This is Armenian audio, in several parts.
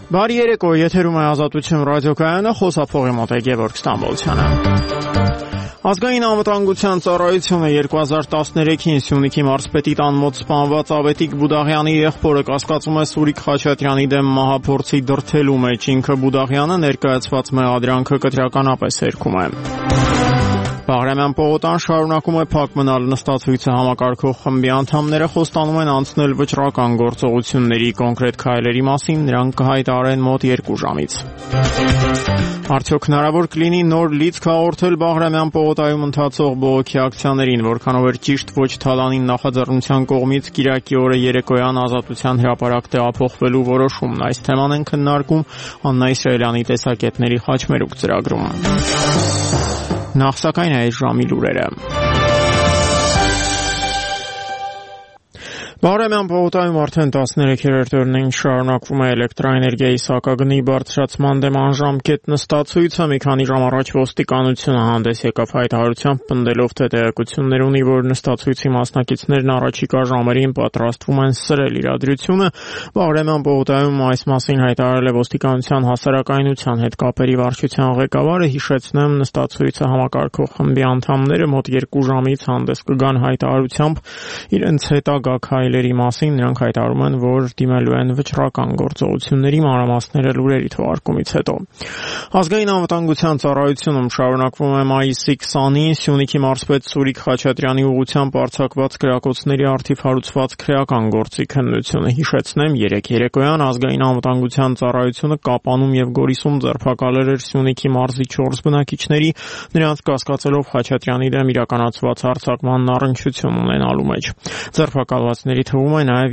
Բարի երեկո, եթերում է Ազատություն ռադիոկայանը, խոսափողի մոտ է Գևորգ Ստամբոլցյանը։ Ազգային անվտանգության ծառայությունը 2013-ին Սյունիքի մարզպետի տան մոտ սպանված Ավետիք Բուդաղյանի եղբորը կասկածում է Սուրիկ Խաչատրյանի դեմ մահափորձի դրդելու մեջ, ինքը Բուդաղյանը ներկայացված մեղադրանքը կտրականապես հերքում է։ Բաղրամյան պողոտան շարունակում է փակ մնալ նստածույցը համակարգող խմբի անդամները խոստանում են անցնել վճռական գործողությունների կոնկրետ քայլերի մասին, նրանք կհայտարարեն մոտ 2 ժամից։ Արդյոք հնարավոր կլինի նոր լիցք հաղորդել Բաղրամյան պողոտայում ընթացող բողոքի ակցիաներին, որքանով էր ճիշտ ոչ Թալանին նախաձեռնության կողմից Կիրակի օրը երեկոյան Ազատության հրապարակ տեղափոխվելու որոշումն։ Այս թեման են քննարկում Աննա Իսրայելյանի տեսակետների խաչմերուկ ծրագրում։ Նախ սակայն այս ժամի լուրերը։ Բաղրամյան պողոտայում արդեն 13-րդ օրն ինչ շարունակվում է էլեկտրաէներգիայի սակագնի բարձրացման դեմ անժամկետ նստածույցը։ Մի քանի ժամ առաջ ոստիկանությունը հանդես եկավ հայտարարությամբ, պնդելով, թե տեղեկություններ ունի, որ նստածույցի մասնակիցներն առաջիկա ժամերին պատրաստվում են սրել իրադրությունը։ Բաղրամյան պողոտայում այս մասին հայտարարել է ոստիկանության հասարակայնության հետ կապերի վարչության ղեկավարը։ Հիշեցնեմ, նստածույցը համակարգող խմբի անդամները մոտ 2 ժամից հանդես կգան հայտարարությամբ իրենց հետագա քայլերի մասին։ Նրանք հայտարարում են, որ դիմելու են վճռական գործողությունների, մանրամասները լուրերի թողարկումից հետո։ Ազգային անվտանգության ծառայությունում շարունակվում է մայիսի 20-ին Սյունիքի մարզպետ Սուրիկ Խաչատրյանի ուղղությամբ արձակված կրակոցների առթիվ հարուցված քրեական գործի քննությունը։ Հիշեցնեմ, 3 երեկոյան ազգային անվտանգության ծառայությունը Կապանում եւ Գորիսում ձերբակալել էր Սյունիքի մարզի 4 բնակիչների, նրանց կասկածելով Խաչատրյանի դեմ իրականացված հարձակման առնչություն ունենալու մեջ։ Ձերբակալվածների թվում է նաև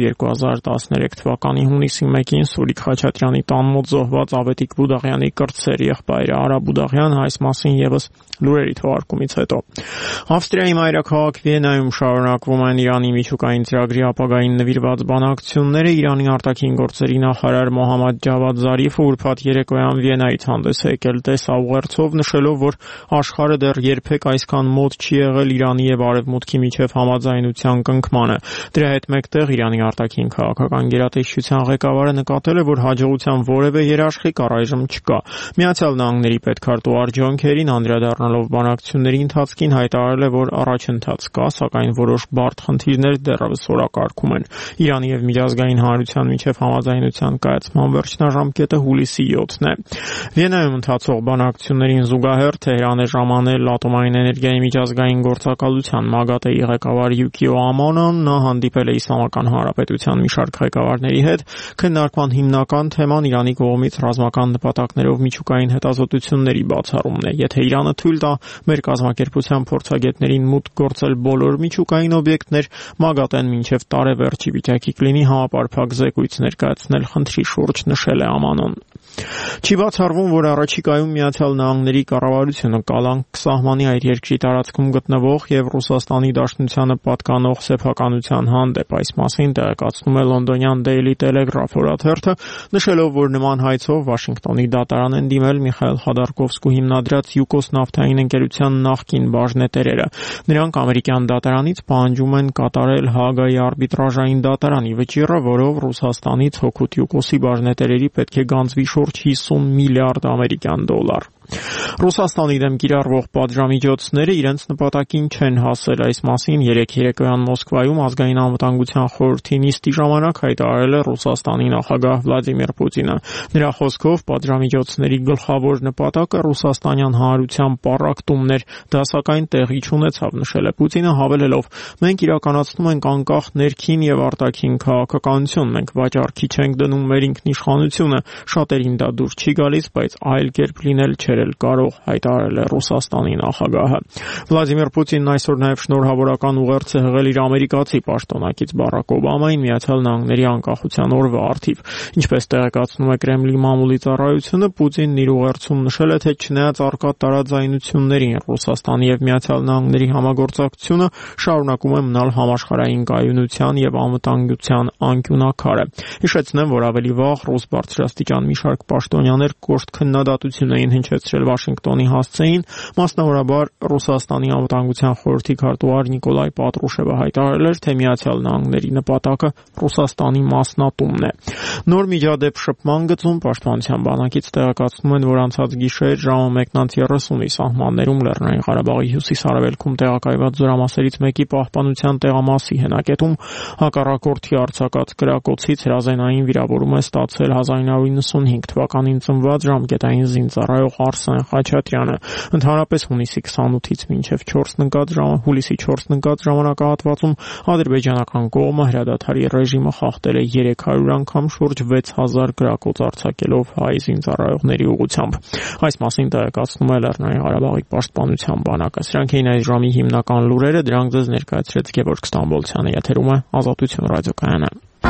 2013 թվականի հունիսի 1-ին Սուրիկ Խաչատրյանի տան մոտ զոհված Ավետիք Բուդաղյանի կրտսեր եղբայրը Արա Բուդաղյանը, այս մասին եւս լուրերի թողարկումից հետո։ Ավստրիայի մայրաքաղաք Վիեննայում շարունակվում են Իրանի միջուկային ծրագրի ապագային նվիրված բանակցությունները։ Իրանի արտաքին գործերի նախարար Մոհամմադ Ջավադ Զարիֆը ուրբաթ երեկոյան Վիեննայից հանդես է եկել տեսաուղերձով, նշելով, որ աշխարհը դեռ երբեք այսքան մոտ չի եղել Իրանի եւ Արևմուտքի միջև համաձայնության կնքմանը։ Դրա հետ մեկտեղ Իրանի արտաքին քաղաքական գերատեսչության ղեկավարը նկատել է, որ հաջողության որևէ երաշխիք առայժմ չկա։ Միացյալ Նահանգների պետքարտուղար Ջոն Քերին անդրադառնալով բանակցությունների ընթացքին հայտարարել է, որ առաջընթաց կա, սակայն որոշ բարդ խնդիրներ դեռևս օրակարգում են։ Իրանի եւ միջազգային հանրության միջև համաձայնության կայացման վերջնաժամկետը հուլիսի 7-ն է։ Վիեննայում ընթացող բանակցություններին զուգահեռ Թեհրան է ժամանել ատոմային էներգիայի միջազգային գործակալության ՄԱԳԱՏԵ-ի ղեկավար Յուկիո Ամանոն։ Նա հանդիպել է Իսլամական Հանրապետության մի շարք ղեկավարների հետ։ Քննարկման հիմնական թեման Իրանի կողմից ռազմական նպատակներով միջուկային հետազոտությունների բացառումն է։ Եթե Իրանը թույլ տա մեր կազմակերպության փորձագետներին մուտք գործել բոլոր միջուկային օբյեկտներ, ՄԱԳԱՏԵ-ն մինչև տարեվերջի վիճակի կլինի համապարփակ զեկույց ներկայացնել խնդրի շուրջ, նշել է Ամանոն։ Չի բացառվում, որ առաջիկայում Միացյալ Նահանգների կառավարությունը կալանք կսահմանի այդ երկրի տարածքում գտնվող եւ Ռուսաստանի Դաշնությանը պատկանող սեփականության հանդեպ։ Այս մասին տեղեկացնում է լոնդոնյան Daily Telegraph օրաթերթը, նշելով, որ նման հայցով Վաշինգտոնի դատարան են դիմել Միխայել Խոդորկովսկու հիմնադրած Յուկոս նավթային ընկերության նախկին բաժնետերերը։ Նրանք ամերիկյան դատարանից պահանջում են կատարել Հաագայի արբիտրաժային դատարանի վճիռը, որով Ռուսաստանից հօգուտ Յուկոսի բաժնետերերի պետք է գանձվի շուրջ 50 միլիարդ ամերիկյան դոլար։ Ռուսաստանի դեմ կիրառվող պատժամիջոցները իրենց նպատակին չեն հասել։ Այս մասին 3 երեկոյան Մոսկվայում ազգային անվտանգության խորհրդի նիստի ժամանակ հայտարարել է Ռուսաստանի նախագահ Վլադիմիր Պուտինը։ Նրա խոսքով պատժամիջոցների գլխավոր նպատակը ռուսաստանյան հանրության պառակտումն էր, դա սակայն տեղի չունեցավ, նշել է Պուտինը, հավելելով. մենք իրականացնում ենք անկախ ներքին եւ արտաքին քաղաքականություն, մենք վաճառքի չենք դնում մեր ինքնիշխանությունը, շատերին դա դուր չի գալիս, բայց այլ կերպ լինել չէր կարող, հայտարարել է Ռուսաստանի նախագահը։ Վլադիմիր Պուտինն այսօր նաև շնորհավորական ուղերձ է հղել իր ամերիկացի պաշտոնակից Բարակ Օբամային Միացյալ Նահանգների անկախության օրվա առթիվ։ Ինչպես տեղեկացնում է Կրեմլի մամուլի ծառայությունը, Պուտինն իր ուղերձում նշել է, թե չնայած առկա տարաձայնություններին, Ռուսաստանի եւ Միացյալ Նահանգների համագործակցությունը շարունակում է մնալ համաշխարհային կայունության եւ անվտանգության անկյունակարը։ Հիշեցնեմ, որ ավելի վաղ ռուս բարձրաստիճան մի շարք պաշտոնյաներ կոշտ քննադատություն էին հնչեցնում վերցրել Վաշինգտոնի հասցեին, մասնավորաբար Ռուսաստանի անվտանգության խորհրդի քարտուղար Նիկոլայ Պատրուշևը հայտարարել էր, թե Միացյալ Նահանգների նպատակը Ռուսաստանի մասնատումն է։ Նոր միջադեպ շփման գծում պաշտպանության բանակից տեղեկացնում են, որ անցած գիշեր ժամը 1:30-ի սահմաններում Լեռնային Ղարաբաղի հյուսիս-արևելքում տեղակայված զորամասերից մեկի պահպանության տեղամասի հենակետում հակառակորդի արձակած կրակոցից հրազենային վիրավորում է ստացել 1995 թվականին ծնված ժամկետային զինծառայող Արսեն Խաչատրյանը։ Ընդհանրապես հունիսի 28-ից մինչև 4 նկատ ժամանակահատվածում ադրբեջանական կողմը հրադադարի ռեժիմը խախտել է 300 անգամ, շուրջ 6000 կրակոց արձակելով հայ զինծառայողների ուղղությամբ։ Այս մասին տեղեկացնում է Լեռնային Ղարաբաղի պաշտպանության բանակը։ Սրանք էին այս ժամի հիմնական լուրերը, դրանք ձեզ ներկայացրեց Գևորգ Ստամբոլցյանը, եթերում է Ազատություն ռադիոկայանը։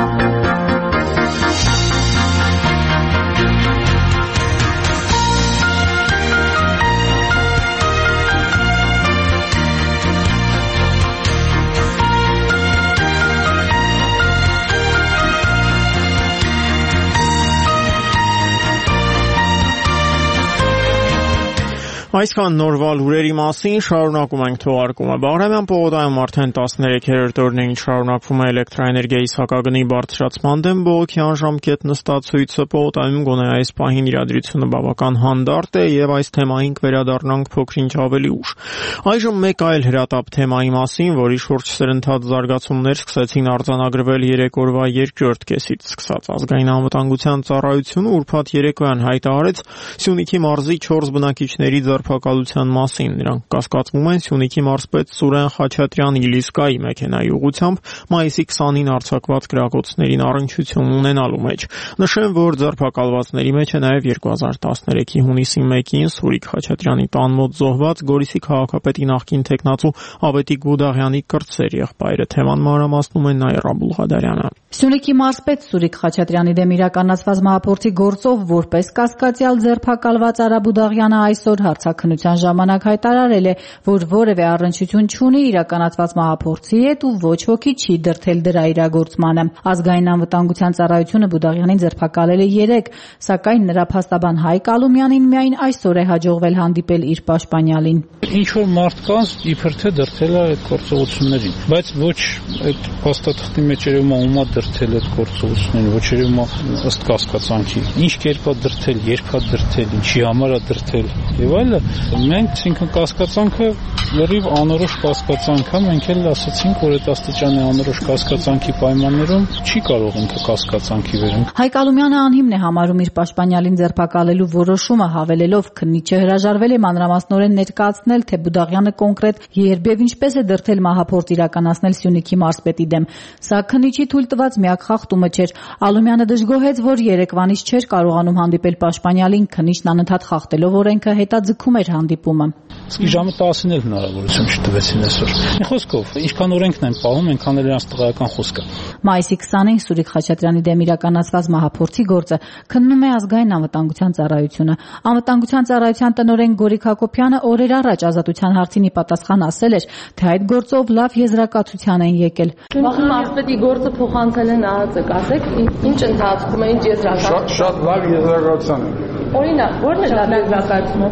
Այսքան նորվա լուրերի մասին, շարունակում ենք թողարկումը։ Բաղրամյան պողոտայում արդեն 13-րդ օրն է, ինչ շարունակվում է էլեկտրաէներգիայի սակագնի բարձրացման դեմ բողոքի անժամկետ նստացույցը։ Պողոտայում գոնե այս պահին իրադրությունը բավական հանդարտ է եւ այս թեմային կվերադառնանք փոքր-ինչ ավելի ուշ։ Այժմ մեկ այլ հրատապ թեմայի մասին, որի շուրջ սրընթաց զարգացումներ սկսեցին արձանագրվել 3 օրվա երկրորդ կեսից սկսած։ Ազգային անվտանգության ծառայությունը ուրբաթ երեկոյան հայտարարեց Սյունիքի մարզի 4 բնակիչների ձերբակալության մասին։ Նրանք կասկածվում են Սյունիքի մարզպետ Սուրեն Խաչատրյանի Լիսկայի մեքենայի ուղղությամբ մայիսի 20-ին արձակված կրակոցներին առնչություն ունենալու մեջ։ Նշեմ, որ ձերբակալվածների մեջ է նաև 2013-ի հունիսի 1-ին Սուրիկ Խաչատրյանի տան մոտ զոհված Գորիսի քաղաքապետի նախկին տեխնացու Ավետիք Բուդաղյանի կրտսեր եղբայրը։ Թեման մանրամասնում է Նաիրա Բուլղադարյանը։ Սյունիքի մարզպետ Սուրիկ Խաչատրյանի դեմ իրականացված մահափորձի գործով որպես կասկածյալ ձերբակալված Արա Բուդաղյանը այսօր հարցաքննության ժամանակ հայտարարել է, որ որևէ առնչություն չունի իրականացված մահափորձի հետ ու ոչ ոքի չի դրդել դրա իրագործմանը։ Ազգային անվտանգության ծառայությունը Բուդաղյանին ձերբակալել է 3, սակայն նրա փաստաբան Հայկ Ալումյանին միայն այսօր է հաջողվել հանդիպել իր պաշտպանյալին։ Ինչ որ մարդկանց իբր թե դրդել է այդ գործողություններին, բայց ոչ այդ փաստաթղթի մեջ երևում է ումա դրդել այդ գործողություններին, ոչ երևում է ըստ կասկածանքի։ Ինչ կերպ է դրդել, երբ է դրդել, ինչի համար է դրդել եւ այլը։ Մենք ցինքն կասկածանքը լրիվ անորոշ կասկածանք է, մենք էլ ասացինք, որ այդ աստիճանի անորոշ կասկածանքի պայմաններում չի կարող ինքը կասկածանքի վերենք։ Հայկ Ալումյանը անհիմն է համարում իր պաշտպանյալին ձերբակալելու որոշումը, հավելելով քննիչը հրաժարվել է մանրամասնորեն ներկայացնել, թե Բուդաղյանը կոնկրետ երբ եւ ինչպես է դրդել մահափորձ իրականացնել Սյունիքի մարզպետի դեմ։ Սա քննիչի թույլ տված միակ խախտումը չէր։ Ալումյանը դժգոհեց, որ երեկվանից չէր կարողանում հանդիպել պաշտպանյալին, քննիչն անընդհատ խախտելով օրենքը հետաձգում էր հանդիպումը։ Իսկ ժամը 10-ին էլ հնարավորություն չտվեցին այսօր։ Մի խոսքով, ինչքան օրենքն են պահում, այնքան էլ նրանց տղայական խոսքը։ Մայիսի 20-ին Սուրիկ Խաչատրյանի դեմ իրականացված մահափորձի գործը քննում է ազգային անվտանգության ծառայությունը։ Անվտանգության ծառայության տնօրեն Գորիկ Հակոբյանը օրեր առաջ Ազատության հարցին ի պատասխան ասել էր, թե այդ գործով լավ եզրակացության են եկել։ Վաղ մարզպետի գործը փոխանցել են ԱԱԾ, ասեք, ինչ ընթացքում է, ինչ եզրակացություն։ Շատ լավ եզրակացություն է։ Օրինակ, ո՞րն է լավ եզրակացումը։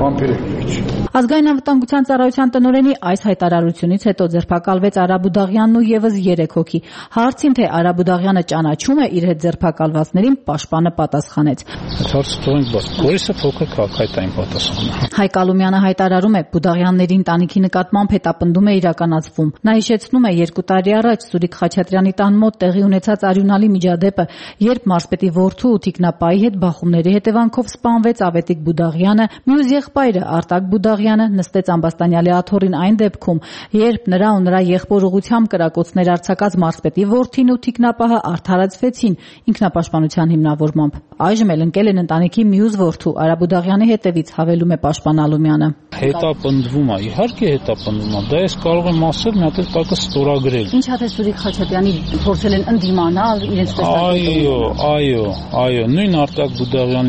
Ազգային անվտանգության ծառայության տնօրենի այս հայտարարությունից հետո ձերբակալվեց Արա Բուդաղյանն ու եւս 3 հոգի։ Հարցին, թե Արա Բուդաղյանը ճանաչում է իր հետ ձերբակալվածներին, պաշտպանը պատասխանեց. Այդ հարցը թողենք բաց։ Գորիսը փոքր քաղաքային պատասխան է։ Հայկ Ալումյանը հայտարարում է, Բուդաղյանների ընտանիքի նկատմամբ հետապնդում է իրականացվում։ Նա հիշեցնում է 2 տարի առաջ Սուրիկ Խաչատրյանի տան մոտ տեղի ունեցած արյունալի միջադեպը, երբ մարզպետի որդու ու թիկնապայի հետ բախումների հետևանքով սպանվեց Ավետիք Բուդաղյանը, մյուս եղբայրը Արտակ Բուդաղյանը նստեց Ամբաստանյալի աթոռին այն դեպքում, երբ նրա ու նրա եղբոր ուղղությամբ կրակոցներ արձակած մարզպետի որդին ու թիկնապահը արդարացվեցին ինքնապաշտպանության հիմնավորմամբ։ Այժմ էլ ընկել են ընտանիքի մյուս որդու Արա Բուդաղյանի հետևից, հավելում է պաշտպան Ալումյանը։ Հետապնդվում է, իհարկե հետապնդվում է, դա ես կարող եմ ասել, մի հատ էլ տակը ստորագրել։ Ինչ հատ է Սուրիկ Խաչատրյանի փորձել են ընդդիմանալ իրենց տեսակետով։ Այո, նույն Արտակ Բուդաղյանին այսօր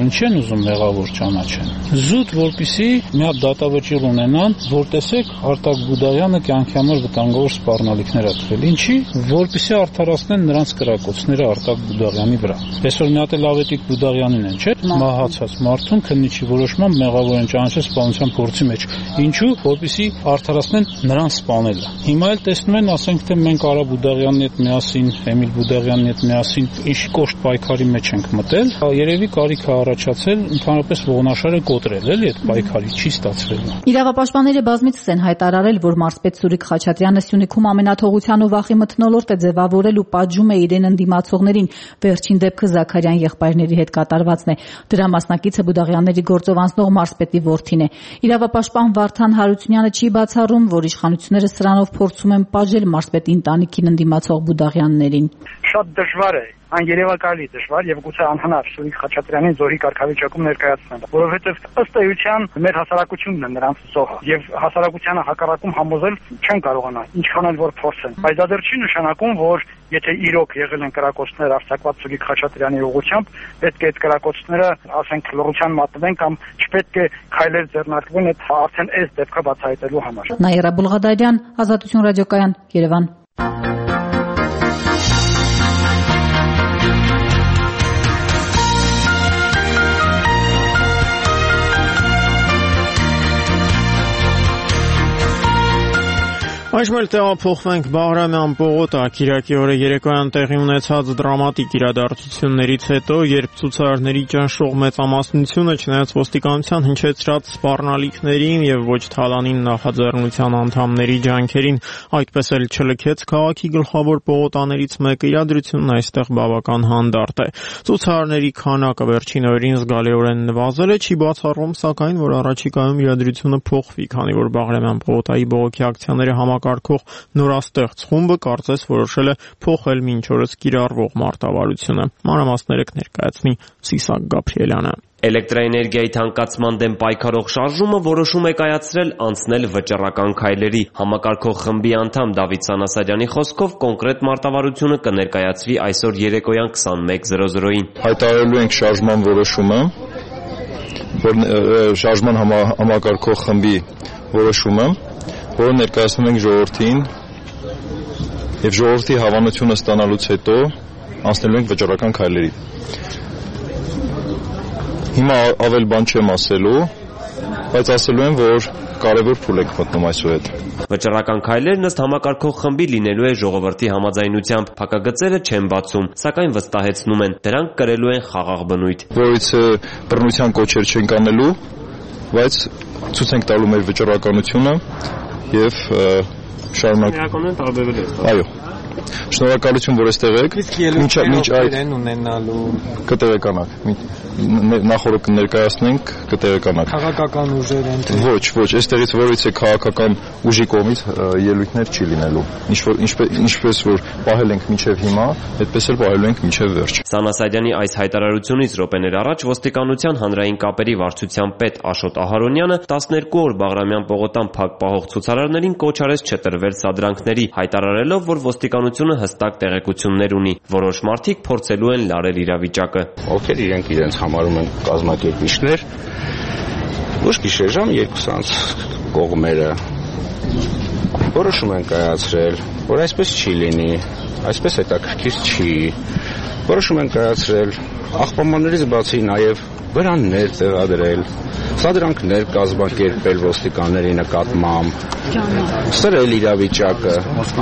ինչի են ուզում մեղավոր ճանաչեն։ Զուտ որպեսի մի հատ դատավճիռ ունենան, որ տեսեք Արտակ Բուդաղյանը կյանքի համար վտանգավոր սպառնալիքներ ա տվել։ Ինչի, որպեսի արդարացնեն նրանց կրակոցները Արտակ Բուդաղյանի վրա։ Այսօր մի հատ էլ Ավետիք Բուդաղյանին են, չէ՞, մահացած մարդուն քննիչի որոշմամբ մեղավոր են ճանաչել սպանության փորձի մեջ։ Ինչու, որպեսի արդարացնեն նրան սպանելը։ Հիմա էլ տեսնում են, ասենք թե մենք Արա Բուդաղյանի հետ միասին, Էմիլ Բուդաղյանի հետ միասին ինչ կոշտ պայքարի մեջ ենք մտել, երևի կարիք է առաջացել ընդհանրապես ողնաշարը կոտրել, էլի այդ պայքարի չի ստացվել։ Իրավապաշտպանները բազմիցս են հայտարարել, որ մարզպետ Սուրիկ Խաչատրյանը Սյունիքում ամենաթողության ու վախի մթնոլորտ է ձևավորել ու պատժում է իրեն ընդդիմացողներին։ Վերջին դեպքը Զաքարյան եղբայրների հետ կատարվածն է։ Դրա մասնակիցը Բուդաղյանների գործով անցնող մարզպետի որդին է։ Իրավապաշտպան Վարդան Հարությունյանը չի բացառում, որ իշխանությունները սրանով փորձում են պատժել մարզպետի ընտանիքին ընդդիմացող Բուդաղյաններին։ Շատ դժվար է, աներևակայալի դժվար եւ գուցե անհնար Սուրիկ Խաչատրյանին զորի կարգավիճակում ներկայացնել, որովհետեւ ըստ էության մեր հասարակությունն է նրանց զոհը եւ հասարակությանը հակառակում համոզել չեն կարողանա, ինչքան էլ որ փորձեն։ Բայց դա դեռ չի նշանակում, որ եթե իրոք եղել են կրակոցներ արձակված Սուրիկ Խաչատրյանի ուղղությամբ, պետք է այդ կրակոցները, ասենք, լռության մատնվեն կամ չպետք է քայլեր ձեռնարկվեն այդ արդեն այս դեպքը բացահայտելու համար։ Նաիրա Բուլղադարյան, Ազատություն ռադիոկայան, Երևան։ Այժմ էլ տեղափոխվենք Բաղրամյան պողոտ Կիրակի օրը երեկոյան տեղի ունեցած դրամատիկ իրադարձություններից հետո, երբ ցուցարարների ճնշող մեծամասնությունը չնայած ոստիկանության հնչեցրած սպառնալիքներին եւ ոչ թալանին նախաձեռնության անդամների ջանքերին, այդպես էլ չլքեց քաղաքի գլխավոր պողոտաներից մեկը, իրադրությունն այստեղ բավական հանդարտ է։ Ցուցարարների քանակը վերջին օրերին զգալիորեն նվազել է, չի բացառում սակայն, որ առաջիկայում իրադրությունը փոխվի, քանի որ Բաղրամյան պողոտայի բողոքի ակցիաները համակարգող նորաստեղծ խումբը կարծես որոշել է փոխել մինչ օրս կիրառվող մարտավարությունը։ Մանրամասները կներկայացնի Սիսակ Գաբրիելյանը։ Էլեկտրաէներգիայի թանկացման դեմ պայքարող շարժումը որոշում է կայացրել անցնել վճռական քայլերի։ Համակարգող խմբի անդամ Դավիթ Սանասարյանի խոսքով կոնկրետ մարտավարությունը կներկայացվի այսօր երեկոյան 21:00-ին։ Հայտարարելու ենք շարժման որոշումը, որ շարժման համակարգող խմբի որոշումը, որը ներկայացնում ենք ժողովրդին եւ ժողովրդի հավանությունը ստանալուց հետո անցնելու ենք վճռական քայլերի։ Հիմա ավել բան չեմ ասելու, բայց ասելու եմ, որ կարևոր փուլ եք մտնում այսուհետ։ Վճռական քայլերն ըստ համակարգող խմբի լինելու է ժողովրդի համաձայնությամբ։ Փակագծերը չեն բացում, սակայն վստահեցնում են, դրանք կրելու են խաղաղ բնույթ։ Որից բռնության կոչեր չենք անելու, բայց ցույց ենք տալու մեր վճռականությունը եւ շարունակենք տարբերվել է։ Այո։ Շնորհակալություն, որ այստեղ եք։ Մինչ այդ ունենալու կտեղեկանաք։ Նախորդ կներկայացնենք, կտեղեկանաք։ Քաղաքական ուժեր են։ Ոչ, այստեղից որից է քաղաքական ուժի կողմից ելույթներ չի լինելու։ Ինչպես որ պահել ենք մինչև հիմա, այդպես էլ պահելու ենք մինչև վերջ։ Սանասարյանի այս հայտարարությունից րոպեներ առաջ ոստիկանության հանրային կապերի վարչության պետ Աշոտ Ահարոնյանը 12 օր Բաղրամյան պողոտան փակ պահող ցուցարարներին կոչ արեց չտրվել սադրանքների, հայտարարելով, որ ոստիկանությունը հստակ տեղեկություններ ունի։ Որոշ մարդիկ փորձելու են լարել իրավիճակը։ Ովքեր իրենց համարում են կազմակերպիչներ, ոչ գիշեր ժամ 2-ից կողմերը որոշում են կայացրել, որ այսպես չի լինի, այսպես հետաքրքիր չի։ Որոշում են կայացրել աղբամաններից բացի նաև վրաններ տեղադրել, սադրանքներ կազմակերպել ոստիկանների նկատմամբ, սրել իրավիճակը,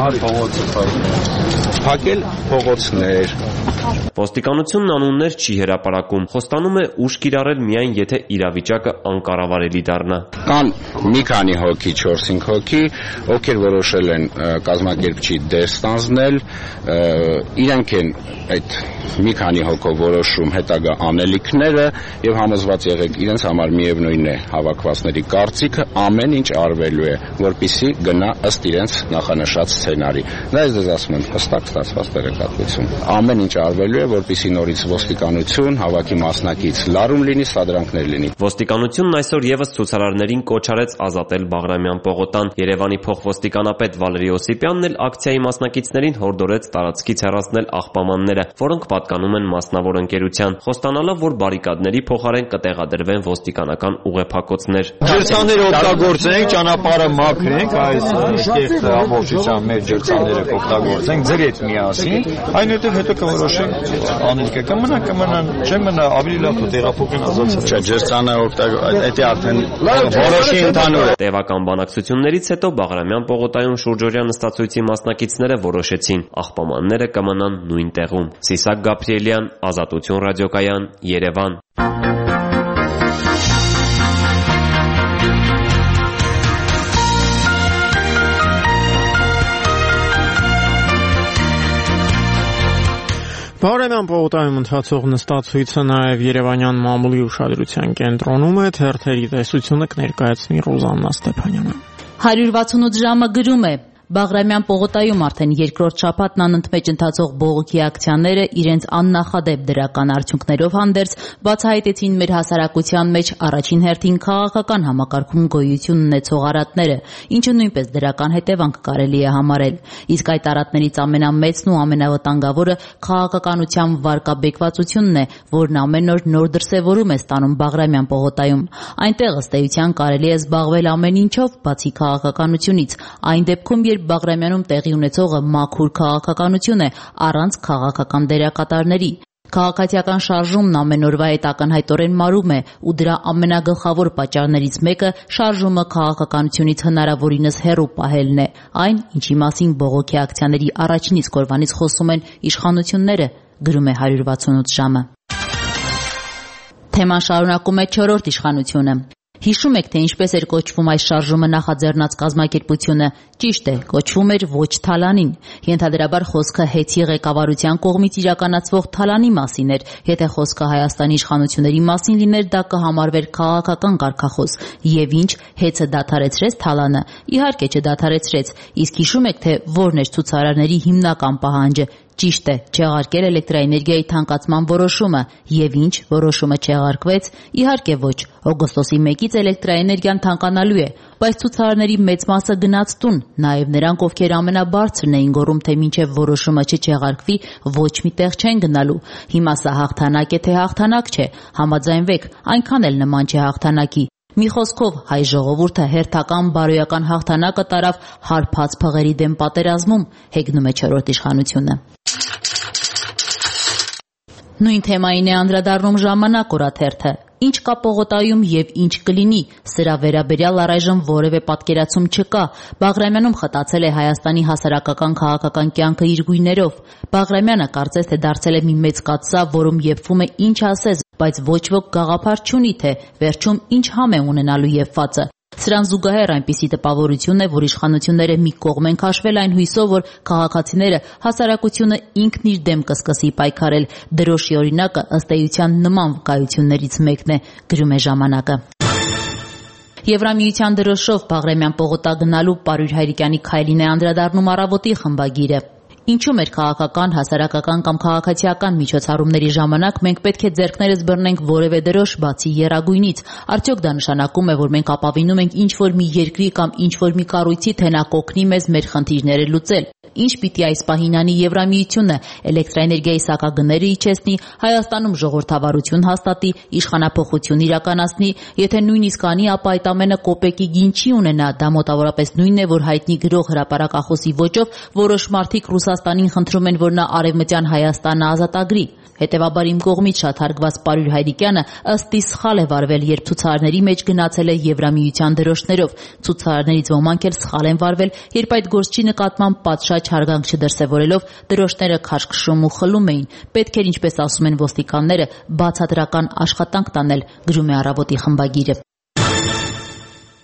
փակել փողոցներ։ Ոստիկանությունն անուններ չի հրապարակում, խոստանում է ուժ կիրառել միայն եթե իրավիճակը անկառավարելի դառնա։ Կան մի քանի հոգի, 4-5 հոգի, ովքեր որոշել են կազմակերպչի դեր ստանձնել, իրենք են այդ մի քանի հոգով որոշում հետագա անելիքները եւ համոզված եղեք իրենց համար միևնույն միևնույնն է հավաքվածների կարծիքը ամեն ինչ արվելու է, որպեսզի գնա ըստ իրենց նախանշած սցենարի։ Դա ես ձեզ ասում եմ հստակ ստացված տեղեկատվություն։ Ամեն ինչ արվելու է, որպեսզի նորից ոստիկանություն, հավաքի մասնակից լարում լինի, սադրանքներ լինի։ Ոստիկանությունն այսօր եւս ցուցարարներին կոչ արեց ազատել Բաղրամյան պողոտան։ Երևանի փոխոստիկանապետ Վալերի Օսիպյանն էլ ակցիայի մասնակիցներին հորդորեց տարածքից հեռացնել աղբամանները, որոնք պատկանում են մասնավոր ընկերության, խոստանալով, որ բարիկադների փոխարեն կտեղադրվեն ոստիկանական ուղեփակոցներ։ Ջրցանները օգտագործենք, ճանապարհը մաքրենք, այս կեղծ ամբողջությամբ մեր ջրցանները օգտագործենք, ձեր հետ միասին, այնուհետև հետո կորոշենք անելիքը կմնան, չեմ մնա, ավելի լավ թե տեղափոխեն ազատել։ Չէ, ջրցանը դա արդեն որոշի ընդհանուր է։ Տևական բանակցություններից հետո Բաղրամյան պողոտայում շուրջօրյա նստածույցի մասնակիցները որոշեցին աղբամանները կմնան նույն տեղում։ Սիսակ Գաբրիելյան, Ազատություն ռադիոկայան, Երևան։ Բաղրամյան պողոտայում ընթացող նստածույցը նաև Երևանյան մամուլի ուշադրության կենտրոնում է, թերթերի տեսությունը կներկայացնի Ռոզաննա Ստեփանյանը։ 168 ժամը գրում է. Բաղրամյան պողոտայում արդեն երկրորդ շաբաթն անընդմեջ ընթացող բողոքի ակցիաները իրենց աննախադեպ դրական արդյունքներով հանդերձ բացահայտեցին մեր հասարակության մեջ առաջին հերթին քաղաքական համակարգում գոյություն ունեցող արատները, ինչը նույնպես դրական հետևանք կարելի է համարել։ Իսկ այդ արատներից ամենամեծն ու ամենավտանգավորը քաղաքականության վարկաբեկվածությունն է, որն ամեն օր նոր դրսևորում է ստանում Բաղրամյան պողոտայում։ Այնտեղ ըստ էության կարելի է զբաղվել ամեն ինչով, բացի քաղաքականությունից, այն դեպքում, երբ Բաղրամյանում տեղի ունեցողը մաքուր քաղաքականություն է առանց քաղաքական դերակատարների։ Քաղաքացիական շարժումն ամեն օրվա հետ ակնհայտորեն մարում է, ու դրա ամենագլխավոր պատճառներից մեկը շարժումը քաղաքականությունից հնարավորինս հեռու պահելն է, այն, ինչի մասին բողոքի ակցիաների առաջին իսկ օրվանից խոսում են իշխանությունները, գրում է 168 ժամը։ Թեման շարունակում է 4-րդ իշխանությունը։ Հիշում եք, թե ինչպես էր կոչվում այս շարժումը նախաձեռնած կազմակերպությունը։ Ճիշտ է, կոչվում էր ոչ թալանին։ Ենթադրաբար խոսքը հեծի ղեկավարության կողմից իրականացվող թալանի մասին էր։ Եթե խոսքը Հայաստանի իշխանությունների մասին լիներ, դա կհամարվեր քաղաքական կարգախոս։ Եվ ինչ, հեծը դադարեցրեց թալանը։ Իհարկե չդադարեցրեց։ Իսկ հիշում եք, թե որն էր ցուցարարների հիմնական պահանջը։ Ճիշտ է, չեղարկել էլեկտրաէներգիայի թանկացման որոշումը, եւ ինչ, որոշումը չեղարկվեց, իհարկե ոչ, օգոստոսի 1-ից էլեկտրաէներգիան թանկանալու է, բայց ցուցարարների մեծ մասը գնաց տուն, նաեւ նրանք, ովքեր ամենաբարձրն էին գոռում, թե մինչեւ որոշումը չչեղարկվի, ոչ մի տեղ չեն գնալու։ Հիմա սա հաղթանակ է, թե հաղթանակ չէ, համաձայնվեք, այնքան էլ նման չէ հաղթանակի։ Մի խոսքով, հայ ժողովուրդը հերթական բարոյական հաղթանակը տարավ հարբած փղերի դեմ պատերազմում, հեգնում է 4-րդ իշխանությունը։ Նույն թեմային է անդրադառնում Ժամանակ օրաթերթը։ Ինչ կա պողոտայում եւ ինչ կլինի, սրա վերաբերյալ առայժմ որևէ պատկերացում չկա։ Բաղրամյանում խտացել է Հայաստանի հասարակական քաղաքական կյանքը իր գույներով։ Բաղրամյանը կարծես թե դարձել է մի մեծ կաթսա, որում եփվում է ինչ ասես, բայց ոչ ոք գաղափար չունի, թե վերջում ինչ համ է ունենալու եփվածը։ Սրան զուգահեռ այնպիսի տպավորություն է, որ իշխանությունները մի կողմ են քաշվել այն հույսով, որ քաղաքացիները հասարակությունը ինքն իր դեմ կսկսի պայքարել։ Դրոշի օրինակը ըստ էության նման վկայություններից մեկն է, գրում է Ժամանակը։ Եվրամիության դրոշով Բաղրամյան պողոտա գնալու Պարույր Հայրիկյանի քայլին է անդրադառնում Առավոտի խմբագիրը։ Ինչու մեր քաղաքական, հասարակական կամ քաղաքացիական միջոցառումների ժամանակ մենք պետք է ձեռքներս բռնենք որևէ դրոշ բացի եռագույնից։ Արդյոք դա նշանակում է, որ մենք ապավինում ենք ինչ-որ մի երկրի կամ ինչ-որ մի կառույցի, թե նա կօգնի մեզ մեր խնդիրները լուծել։ Ինչ պիտի այս պահին անի Եվրամիությունը, էլեկտրաէներգիայի սակագները իջեցնի, Հայաստանում ժողովրդավարություն հաստատի, իշխանափոխություն իրականացնի, եթե նույնիսկ անի, ապա այդ ամենը կոպեկի գին չի ունենա, դա մոտավորապես նույնն է, որ հայտնի գրող հրապարակախոսի ոճով որոշ մարդիկ Ռուսաստանին խնդրում են, որ նա արևմտյան Հայաստանը ազատագրի։ Հետևաբար իմ կողմից շատ հարգված Պարույր Հայրիկյանը ըստ իս սխալ է վարվել, երբ ցուցարարների մեջ գնացել է Եվրամիության դրոշներով։ Ցուցարարներից ոմանք էլ սխալ են վարվել, երբ այդ գործչի նկատմամբ պատշաճ հարգանք չդրսևորելով դրոշները քաշքշում ու խլում էին։ Պետք էր, ինչպես ասում են ոստիկանները, բացատրական աշխատանք տանել, գրում է Առավոտի խմբագիրը։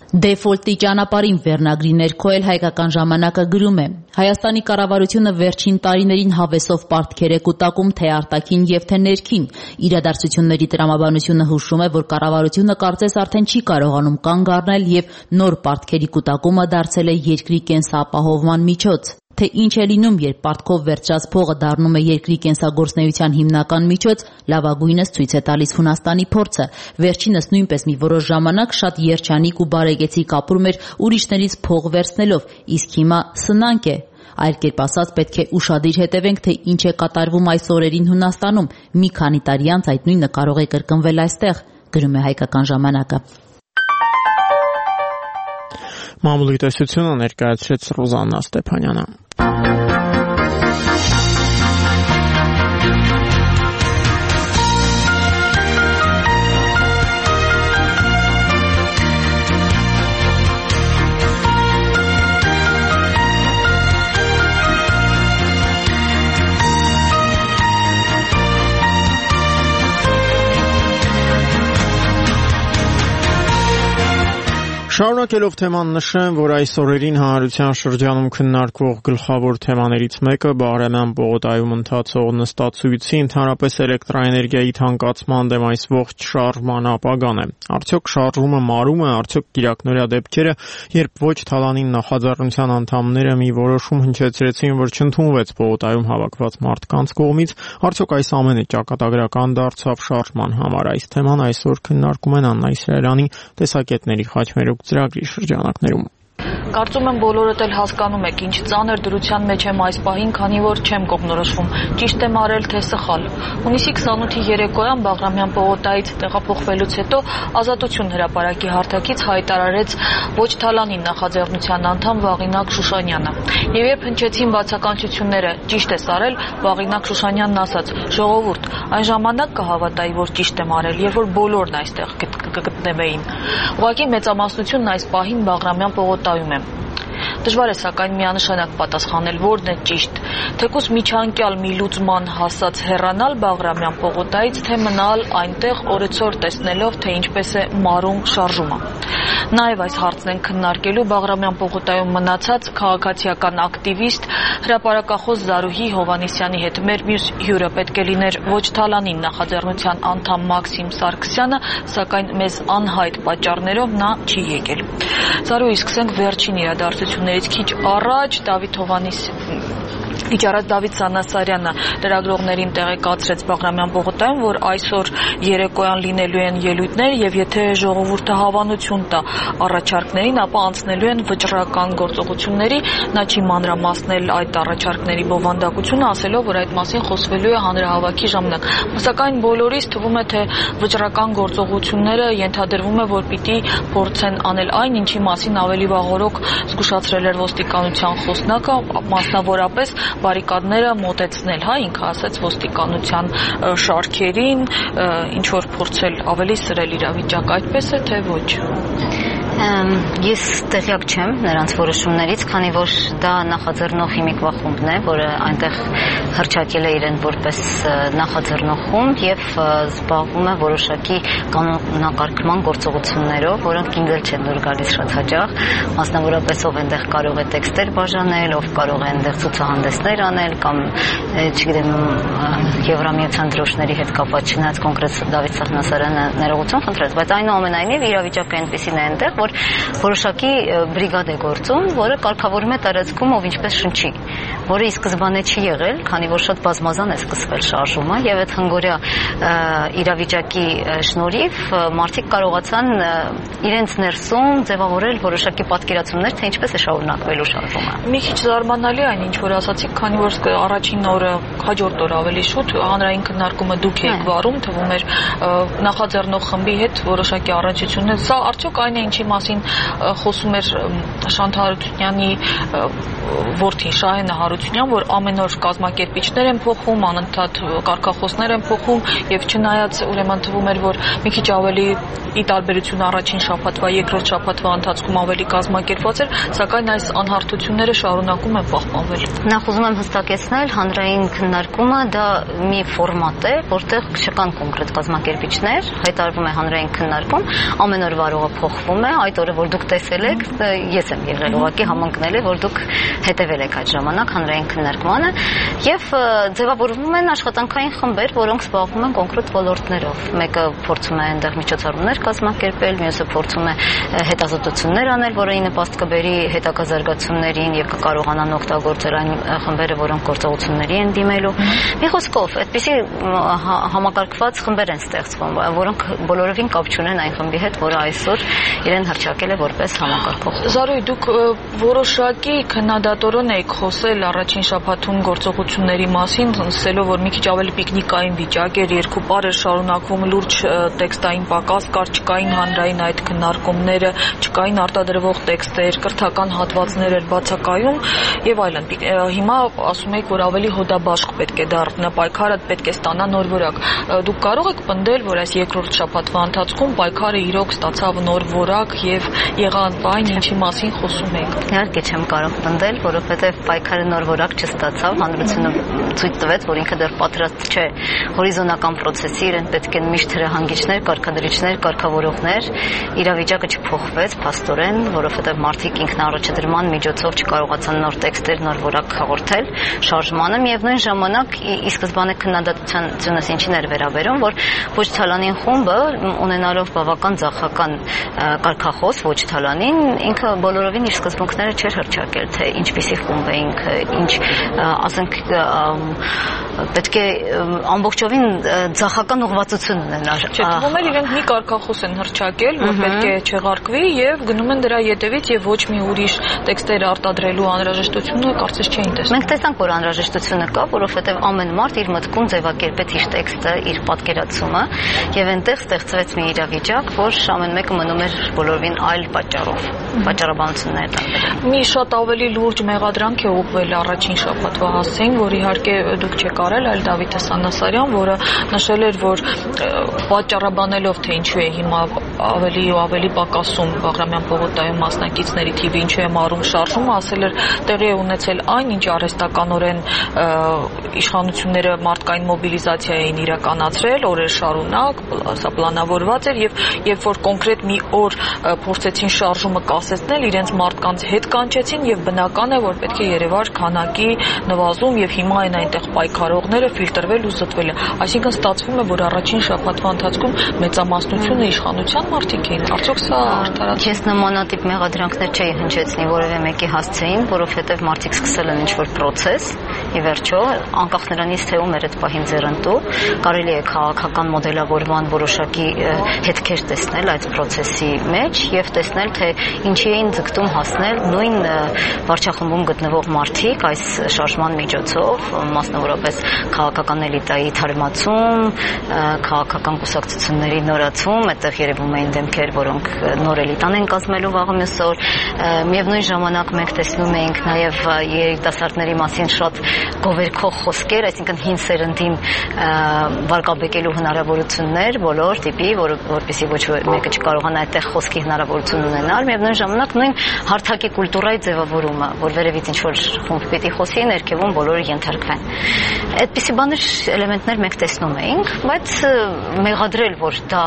Դեֆոլտի ճանապարհին վերնագրի ներքո էլ հայկական ժամանակը գրում է. Հայաստանի կառավարությունը վերջին տարիներին հավեսով պարտքեր է կուտակում թե արտաքին եւ թե ներքին։ Իրադարձությունների տրամաբանությունը հուշում է, որ կառավարությունը կարծես արդեն չի կարողանում կանգ առնել եւ նոր պարտքերի կուտակումը դարձել է երկրի կենսապահովման միջոց։ Թե ինչ է լինում, երբ պարտքով վերցրած փողը դառնում է երկրի կենսագործնեության հիմնական միջոց, լավագույնս ցույց է տալիս Հունաստանի փորձը։ Վերջինս նույնպես մի որոշ ժամանակ շատ երջանիկ ու բարեգեցիկ ապրում էր ուրիշներից փող վերցնելով, իսկ հիմա սնանկ է։ Այլ կերպ ասած, պետք է ուշադիր հետևենք, թե ինչ է կատարվում այս օրերին Հունաստանում։ Մի քանի տարի անց այդ նույնը կարող է կրկնվել այստեղ, գրում է Հայկական ժամանակը։ Մամուլի տեսությունը ներկայացրեց Ռոզաննա Ստեփանյանը։ Շարունակելով թեման նշեմ, որ այս օրերին հանրության շրջանում քննարկվող գլխավոր թեմաներից մեկը Բաղրամյան պողոտայում ընթացող նստացույցի ընդհանրապես էլեկտրաէներգիայի թանկացման դեմ այս ողջ շարժման ապագան է։ Արդյոք շարժումը մարում է, արդյոք կիրակնորյա դեպքերը, երբ ոչ թալանին նախաձեռնության անդամները մի որոշում հնչեցրեցին, որ չընդունվեց պողոտայում հավաքված մարդկանց կողմից, արդյոք այս ամենը ճակատագրական դարձավ շարժման համար։ Այս թեման այսօր քննարկում են Աննա Իսրայելյանի տեսակետների խաչմերուկ ծրագրի շրջանակներում։ Կարծում եմ բոլորդ էլ հասկանում եք, ինչ ծանր դրության մեջ եմ այս պահին, քանի որ չեմ կողմնորոշվում, ճիշտ եմ արել թե սխալ։ Հունիսի 28-ի երեկոյան Բաղրամյան պողոտայից տեղափոխվելուց հետո Ազատություն հրապարակի հարթակից հայտարարեց ոչ թալանի նախաձեռնության անդամ Վաղինակ Շուշանյանը։ Եվ երբ հնչեցին բացականչությունները, ճիշտ ես արել, Վաղինակ Շուշանյանն ասաց. «Ժողովուրդ, այն ժամանակ կհավատայի, որ ճիշտ եմ արել, երբ որ բոլորն այստեղ կգտնվեին»։ Ուղղակի մեծամասնությունն այս պահին Բաղրամյան պողոտայում է։ Դժվար է սակայն միանշանակ պատասխանել, որն է ճիշտ, թեկուզ միջանկյալ մի լուծման հասած հեռանալ Բաղրամյան պողոտայից, թե մնալ այնտեղ օրեցօր տեսնելով, թե ինչպես է մարում շարժումը։ Նաև այս հարցն են քննարկելու Բաղրամյան պողոտայում մնացած քաղաքացիական ակտիվիստ, հրապարակախոս Զարուհի Հովհաննիսյանի հետ։ Մեր մյուս հյուրը պետք է լիներ ոչ թալանին նախաձեռնության անդամ Մաքսիմ Սարգսյանը, սակայն մեզ անհայտ պատճառներով նա չի եկել։ Զարուհի, սկսենք վերջին իրադարձություններից քիչ առաջ Դավիթ Սանասարյանը լրագրողներին տեղեկացրեց Բաղրամյան պողոտայում, որ այսօր երեկոյան լինելու են ելույթներ եւ եթե ժողովուրդը հավանություն տա առաջարկներին, ապա անցնելու են վճռական գործողությունների։ Նա չի մանրամասնել այդ առաջարկների բովանդակությունը, ասելով, որ այդ մասին խոսվելու է հանրահավաքի ժամանակ։ Սակայն բոլորիս թվում է, թե վճռական գործողությունները ենթադրվում է, որ պիտի փորձեն անել այն, ինչի մասին ավելի վաղօրոք զգուշացրել էր ոստիկանության խոսնակը, մասնավորապես բարիկադները մոտեցնել, ինքը ասաց ոստիկանության շարքերին, ինչ որ փորձել ավելի սրել իրավիճակը, այդպես է թե ոչ։ Ես տեղյակ չեմ նրանց որոշումներից, քանի որ դա նախաձեռնող հիմիկվա խումբն է, որը այնտեղ հռչակել է իրեն որպես նախաձեռնող խումբ եւ զբաղվում է որոշակի կանոնակարգման գործողություններով, որոնք ինձ էլ չեն դուր գալիս շատ հաճախ, մասնավորապես ով այնտեղ կարող է տեքստեր բաժանել, ով կարող է այնտեղ ցուցահանդեսներ անել կամ չգիտեմ Եվրամիության դրոշների հետ կապված չնայած կոնկրետ Դավիթ Սանասարյանը ներողություն խնդրեց, բայց այնուամենայնիվ իրավիճակը այնպեսին է այնտեղ, որ որոշակի բրիգադ է գործում, որը կարգավորում է տարածքում ով ինչպես շնչի, որը ի սկզբանե չի եղել, քանի որ շատ բազմազան է սկսվել շարժումը եւ այդ հնգորյա իրավիճակի շնորհիվ մարդիկ կարողացան իրենց ներսում ձևավորել որոշակի պատկերացումներ, թե ինչպես է շարունակվելու շարժումը։ Մի քիչ զարմանալի այն, ինչ որ ասացիք, քանի որ առաջին օրը, հաջորդ օրը ավելի շուտ հանրային քննարկումը դուք եք վարում, թվում էր նախաձեռնող խմբի հետ որոշակի առնչություններ։ Սա արդյոք այն է, ինչի մասին խոսում էր Շանթ Հարությունյանի որդին Շահենը Հարությունյան, որ ամեն օր կազմակերպիչներ են փոխում, անընդհատ կարգախոսներ են փոխում եւ չնայած ուրեմն թվում էր, որ մի քիչ ավելի ի տարբերություն առաջին շաբաթվա, երկրորդ շաբաթվա ընթացքում ավելի կազմակերպված էր, սակայն այս անհարթությունները շարունակում են պահպանվել։ Նախ ուզում եմ հստակեցնել, հանրային քննարկումը դա մի ֆորմատ է, որտեղ չկան կոնկրետ կազմակերպիչներ, հայտարարվում է հանրային քննարկում, ամեն օր վարողը փոխվում է, այդ օրը որ դուք տեսել եք, ես եմ եղել ուղղակի համընկնել է, որ դուք հետևել եք այդ ժամանակ հանրային քննարկմանը եւ ձևավորվում են աշխատանքային խմբեր, որոնք զբաղվում են կոնկրետ ոլորտներով։ Մեկը փորձում է այնտեղ միջոցառումներ կազմակերպել, մյուսը փորձում է հետազոտություններ անել, որը նպաստ կբերի հետագա զարգացումներին եւ կկարողանան օգտագործել այն խմբերը, որոնք գործողությունների են դիմելու։ Մի խոսքով, այդպիսի համակարգված խմբեր են ստեղծվում, որոնք բոլորովին կապ չունեն այն խմբի հետ, որը այսօր իրեն հռչակել է որպես համակարգող։ Զարուհի, դուք որոշակի քննադատորեն եք խոսել առաջին շաբաթում գործողությունների մասին, ասելով, որ մի քիչ ավելի պիկնիկային վիճակ էր, երկու պար էր շարունակվում, լուրջ տեքստային պակաս կար, չկային հանրային այդ քննարկումները, չկային արտադրվող տեքստեր, կրթական հատվածներ էր բացակայում եւ այլն։ Հիմա ասում եք, որ ավելի հոդաբաշխ պետք է դառնա, պայքարը պետք է ստանա նոր որակ։ Դուք կարող եք պնդել, որ այս երկրորդ շաբաթվա ընթացքում պայքարը իրոք ստացավ նոր որակ եւ եղավ այն, ինչի մասին խոսում եք։ Իհարկե չեմ կարող պնդել, որովհետեւ պայքարը նոր որակ չստացավ, հանրությունը ցույց տվեց, որ ինքը դեռ պատրաստ չէ հորիզոնական process-ի, իրեն պետք են միշտ հրահանգիչներ, կարգադրիչներ, կարգավորողներ, իրավիճակը չփոխվեց փաստորեն, որովհետեւ մարդիկ ինքնաառաջադրման միջոցով չկարողացան նոր տեքստեր, նոր որակ հաղորդել շարժմանը, միևնույն ժամանակ ի սկզբանե քննադատությունս ինչին էր վերաբերում, որ ոչ Թալանին խումբը ունենալով բավական ձախական կարգախոս ոչ Թալանին, ինքը բոլորովին իր սկզբունքները չէր հռչակել, թե ինչպիսի խումբ է ինքը, ինչ ասենք պետք է ամբողջովին ձախական ուղղվածություն ունենար։ Չէ, թվում է իրենք մի կարգախոս են հռչակել, որ պետք է չեղարկվի եւ գնում են դրա ետևից եւ ոչ մի ուրիշ տեքստեր արտադրելու անհրաժեշտությունը կարծես չէին տեսնում։ Մենք տեսանք, որ անհրաժեշտությունը կա, որովհետեւ ամեն մարդ իր մտքում ձևակերպեց իր տեքստը, իր պատկերացումը եւ այնտեղ ստեղծվեց մի իրավիճակ, որ ամեն մեկը մնում էր բոլորովին այլ պատճառով, պատճառաբանություններ տարբեր։ Մի շատ ավելի լուրջ մեղադրանք է ուղղվել առաջին շաբաթվա հասցեին, որ իհարկե դուք չեք արել, այլ Դավիթ Հասանասարյան, որը նշել էր, որ պատճառաբանելով թե ինչու է հիմա ավելի ու ավելի պակասում Բաղրամյան պողոտայում մասնակիցների թիվը, ինչու է մարում շարժումը, ասել էր տեղի է ունեցել այն, ինչ արհեստականորեն իշխանությունները մարդկային մոբիլիզացիա էին իրականացրել օրեր շարունակ, սա պլանավորված էր եւ երբ որ կոնկրետ մի օր փորձեցին շարժումը կասեցնել, իրենց մարդկանց հետ կանչեցին եւ բնական է, որ պետք է երևար քանակի նվազում եւ հիմա այն այնտեղ պայքարողները ֆիլտրվել ու զտվել է։ Այսինքն ստացվում է, որ առաջին շաբաթվա ընթացքում մեծամասնությունը իշխանության մարդիկ էին։ Արդյոք սա արդարացի։ Ես նմանատիպ մեղադրանքներ չէի հնչեցնի որևէ մեկի հասցեին, որովհետեւ մարդիկ սկսել են ինչ-որ process, ի վերջո, անկախ նրանից թե ում էր այդ պահին ձեռնտու, կարելի է քաղաքական մոդելավորման որոշակի հետքեր տեսնել այդ process-ի մեջ եւ տեսնել, թե ինչի էին ձգտում հասնել նույն վարչախմբում գտնվող մարդիկ այս շարժման միջոցով, մասնավորապես քաղաքական էլիտայի թարմացում, քաղաքական կուսակցությունների նորացում, այդտեղ երևում էին դեմքեր, որոնք նոր էլիտան են կազմելու վաղը մյուս օր։ Միևնույն ժամանակ մենք տեսնում էինք նաև երիտասարդների մասին շատ գովերքող խոսքեր, այսինքն հին սերնդին վարկաբեկելու հնարավորություններ բոլոր տիպի, որպեսզի ոչ մեկը չկարողանա այդտեղ խոսքի հնարավորություն ունենալ, միևնույն ժամանակ նույն հարթակի կուլտուրայի ձևավորումը, որ վերևից ինչ-որ խումբ պիտի խոսի, ներքևում բոլորը ենթարկվեն։ Այդպիսի բաներ, էլեմենտներ մենք տեսնում էինք, բայց մեղադրել, որ դա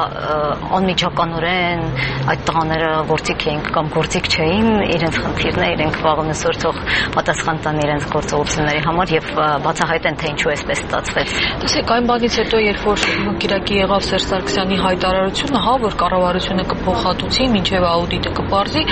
անմիջականորեն այդ տղաները գործիք էին կամ գործիք չէին, իրենց խնդիրն է, իրենք վաղը մյուսօր թող պատասխան տան իրենց գործողությունների համար եւ բացահայտեն, թե ինչու էսպես ստացվեց։ Տեսեք, այն բանից հետո, երբ որ Կիրակի եղավ Սերժ Սարգսյանի հայտարարությունը, որ կառավարությունը կփոխհատուցի, մինչեւ աուդիտը կպարզի,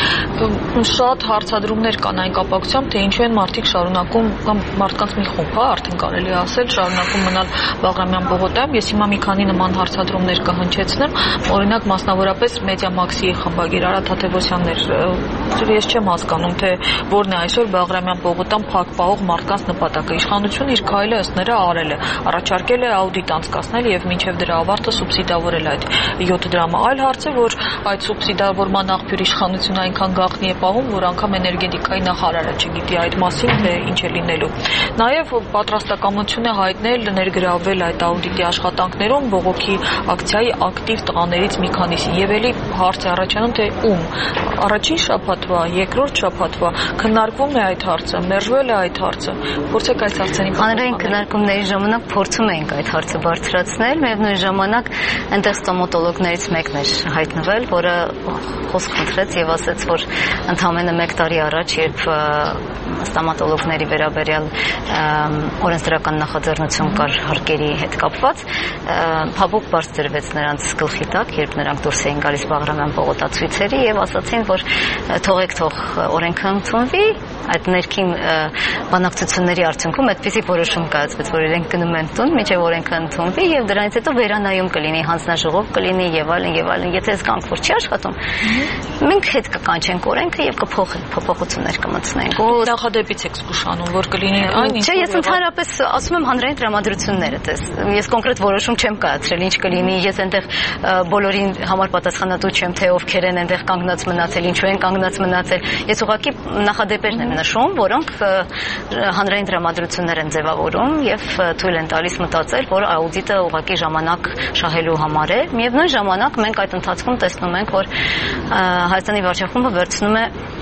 շատ հարցադրումներ կան այն կապակցությամբ, թե ինչու են մարդիկ շարունակում կամ մարդկանց մի խումբ, արդեն կարելի է ասել, շարունակում մնալ Բաղրամյան պողոտայում։ Ես հիմա մի քանի նման հարցադրումներ կհնչեցնեմ, օրինակ մասնավորապես Մեդիամաքսի խմբագիր Արա Թադևոսյանն էր, ես չեմ հասկանում, թե որն է այսօր Բաղրամյան պողոտան փակ պահող մարդկանց նպատակը։ Իշխանությունը իր քայլը ըստ նրա արել է, առաջարկել է աուդիտ անցկացնել եւ մինչեւ դրա ավարտը սուբսիդավորել այդ 7 դրամը։ Այլ հարց է, որ այդ սուբսիդավորման աղբյուր իշխանությունը այնքան գաղտնի է պահում, որ անգամ էներգետիկայի նախարարը չգիտի այդ մասին, թե ինչ է լինելու։ Նաեւ պատրաստակամություն է հայտնել ներգրավել այդ աուդիտի աշխատանքներում բողոքի ակցիայի ակտիվ տղաներից մի քանիսի մասին եւ էլի հարց է առաջանում թե ում առաջին շաբաթվա, երկրորդ շաբաթվա քննարկվում է այդ հարցը, մերժվել է այդ հարցը։ Փորձեք այս հարցերին հանրային քննարկումների ժամանակ փորձում էինք այդ հարցը բարձրացնել, միևնույն ժամանակ այնտեղ ստոմատոլոգներից մեկն էր հայտնվել, որը խոսք խնդրեց եւ ասաց, որ ընդամենը 1 տարի առաջ, երբ ստոմատոլոգների վերաբերյալ օրենսդրական նախաձեռնություն կար հարկերի հետ կապված, փափուկ բարձ դրվեց նրանց գլխի տակ, երբ նրանք դուրս էին գալիս Բաղրամյան պողոտացույցերի եւ ասացին, որ թողեք օրենքը ընդունվի, այդ ներքին բանակցությունների արդյունքում այդպիսի որոշում կայացվեց, որ իրենք գնում են տուն, մինչև օրենքը ընդունվի եւ դրանից հետո վերանայում կլինի, հանձնաժողով կլինի եւ այլն, եթե զգանք, որ չի աշխատում, մենք հետ կկանչենք օրենքը եւ փոփոխություններ կմտցնենք։ Նախադեպից եք զգուշանում, որ կլինի այն ինչ։ Չէ, ես ընդհանրապես ասում եմ հանրային տրամադրությունները, ես կոնկրետ որոշում չեմ կայացրել, ինչ կլինի, ես այնտեղ բոլորին համար պատասխանատու չեմ, թե ովքեր են այնտեղ կանգնած մնացել, ինչու են կանգնած մնացել։ Ես ուղղակի նախադեպերն եմ նշում, որոնք հանրային տրամադրություններ են ձևավորում եւ թույլ են տալիս մտածել, որ աուդիտը ուղղակի ժամանակ շահելու համար է։ Միևնույն ժամանակ մենք այդ ընթացքում տեսնում ենք, որ Հայաստանի վարչախումբը վերցնում է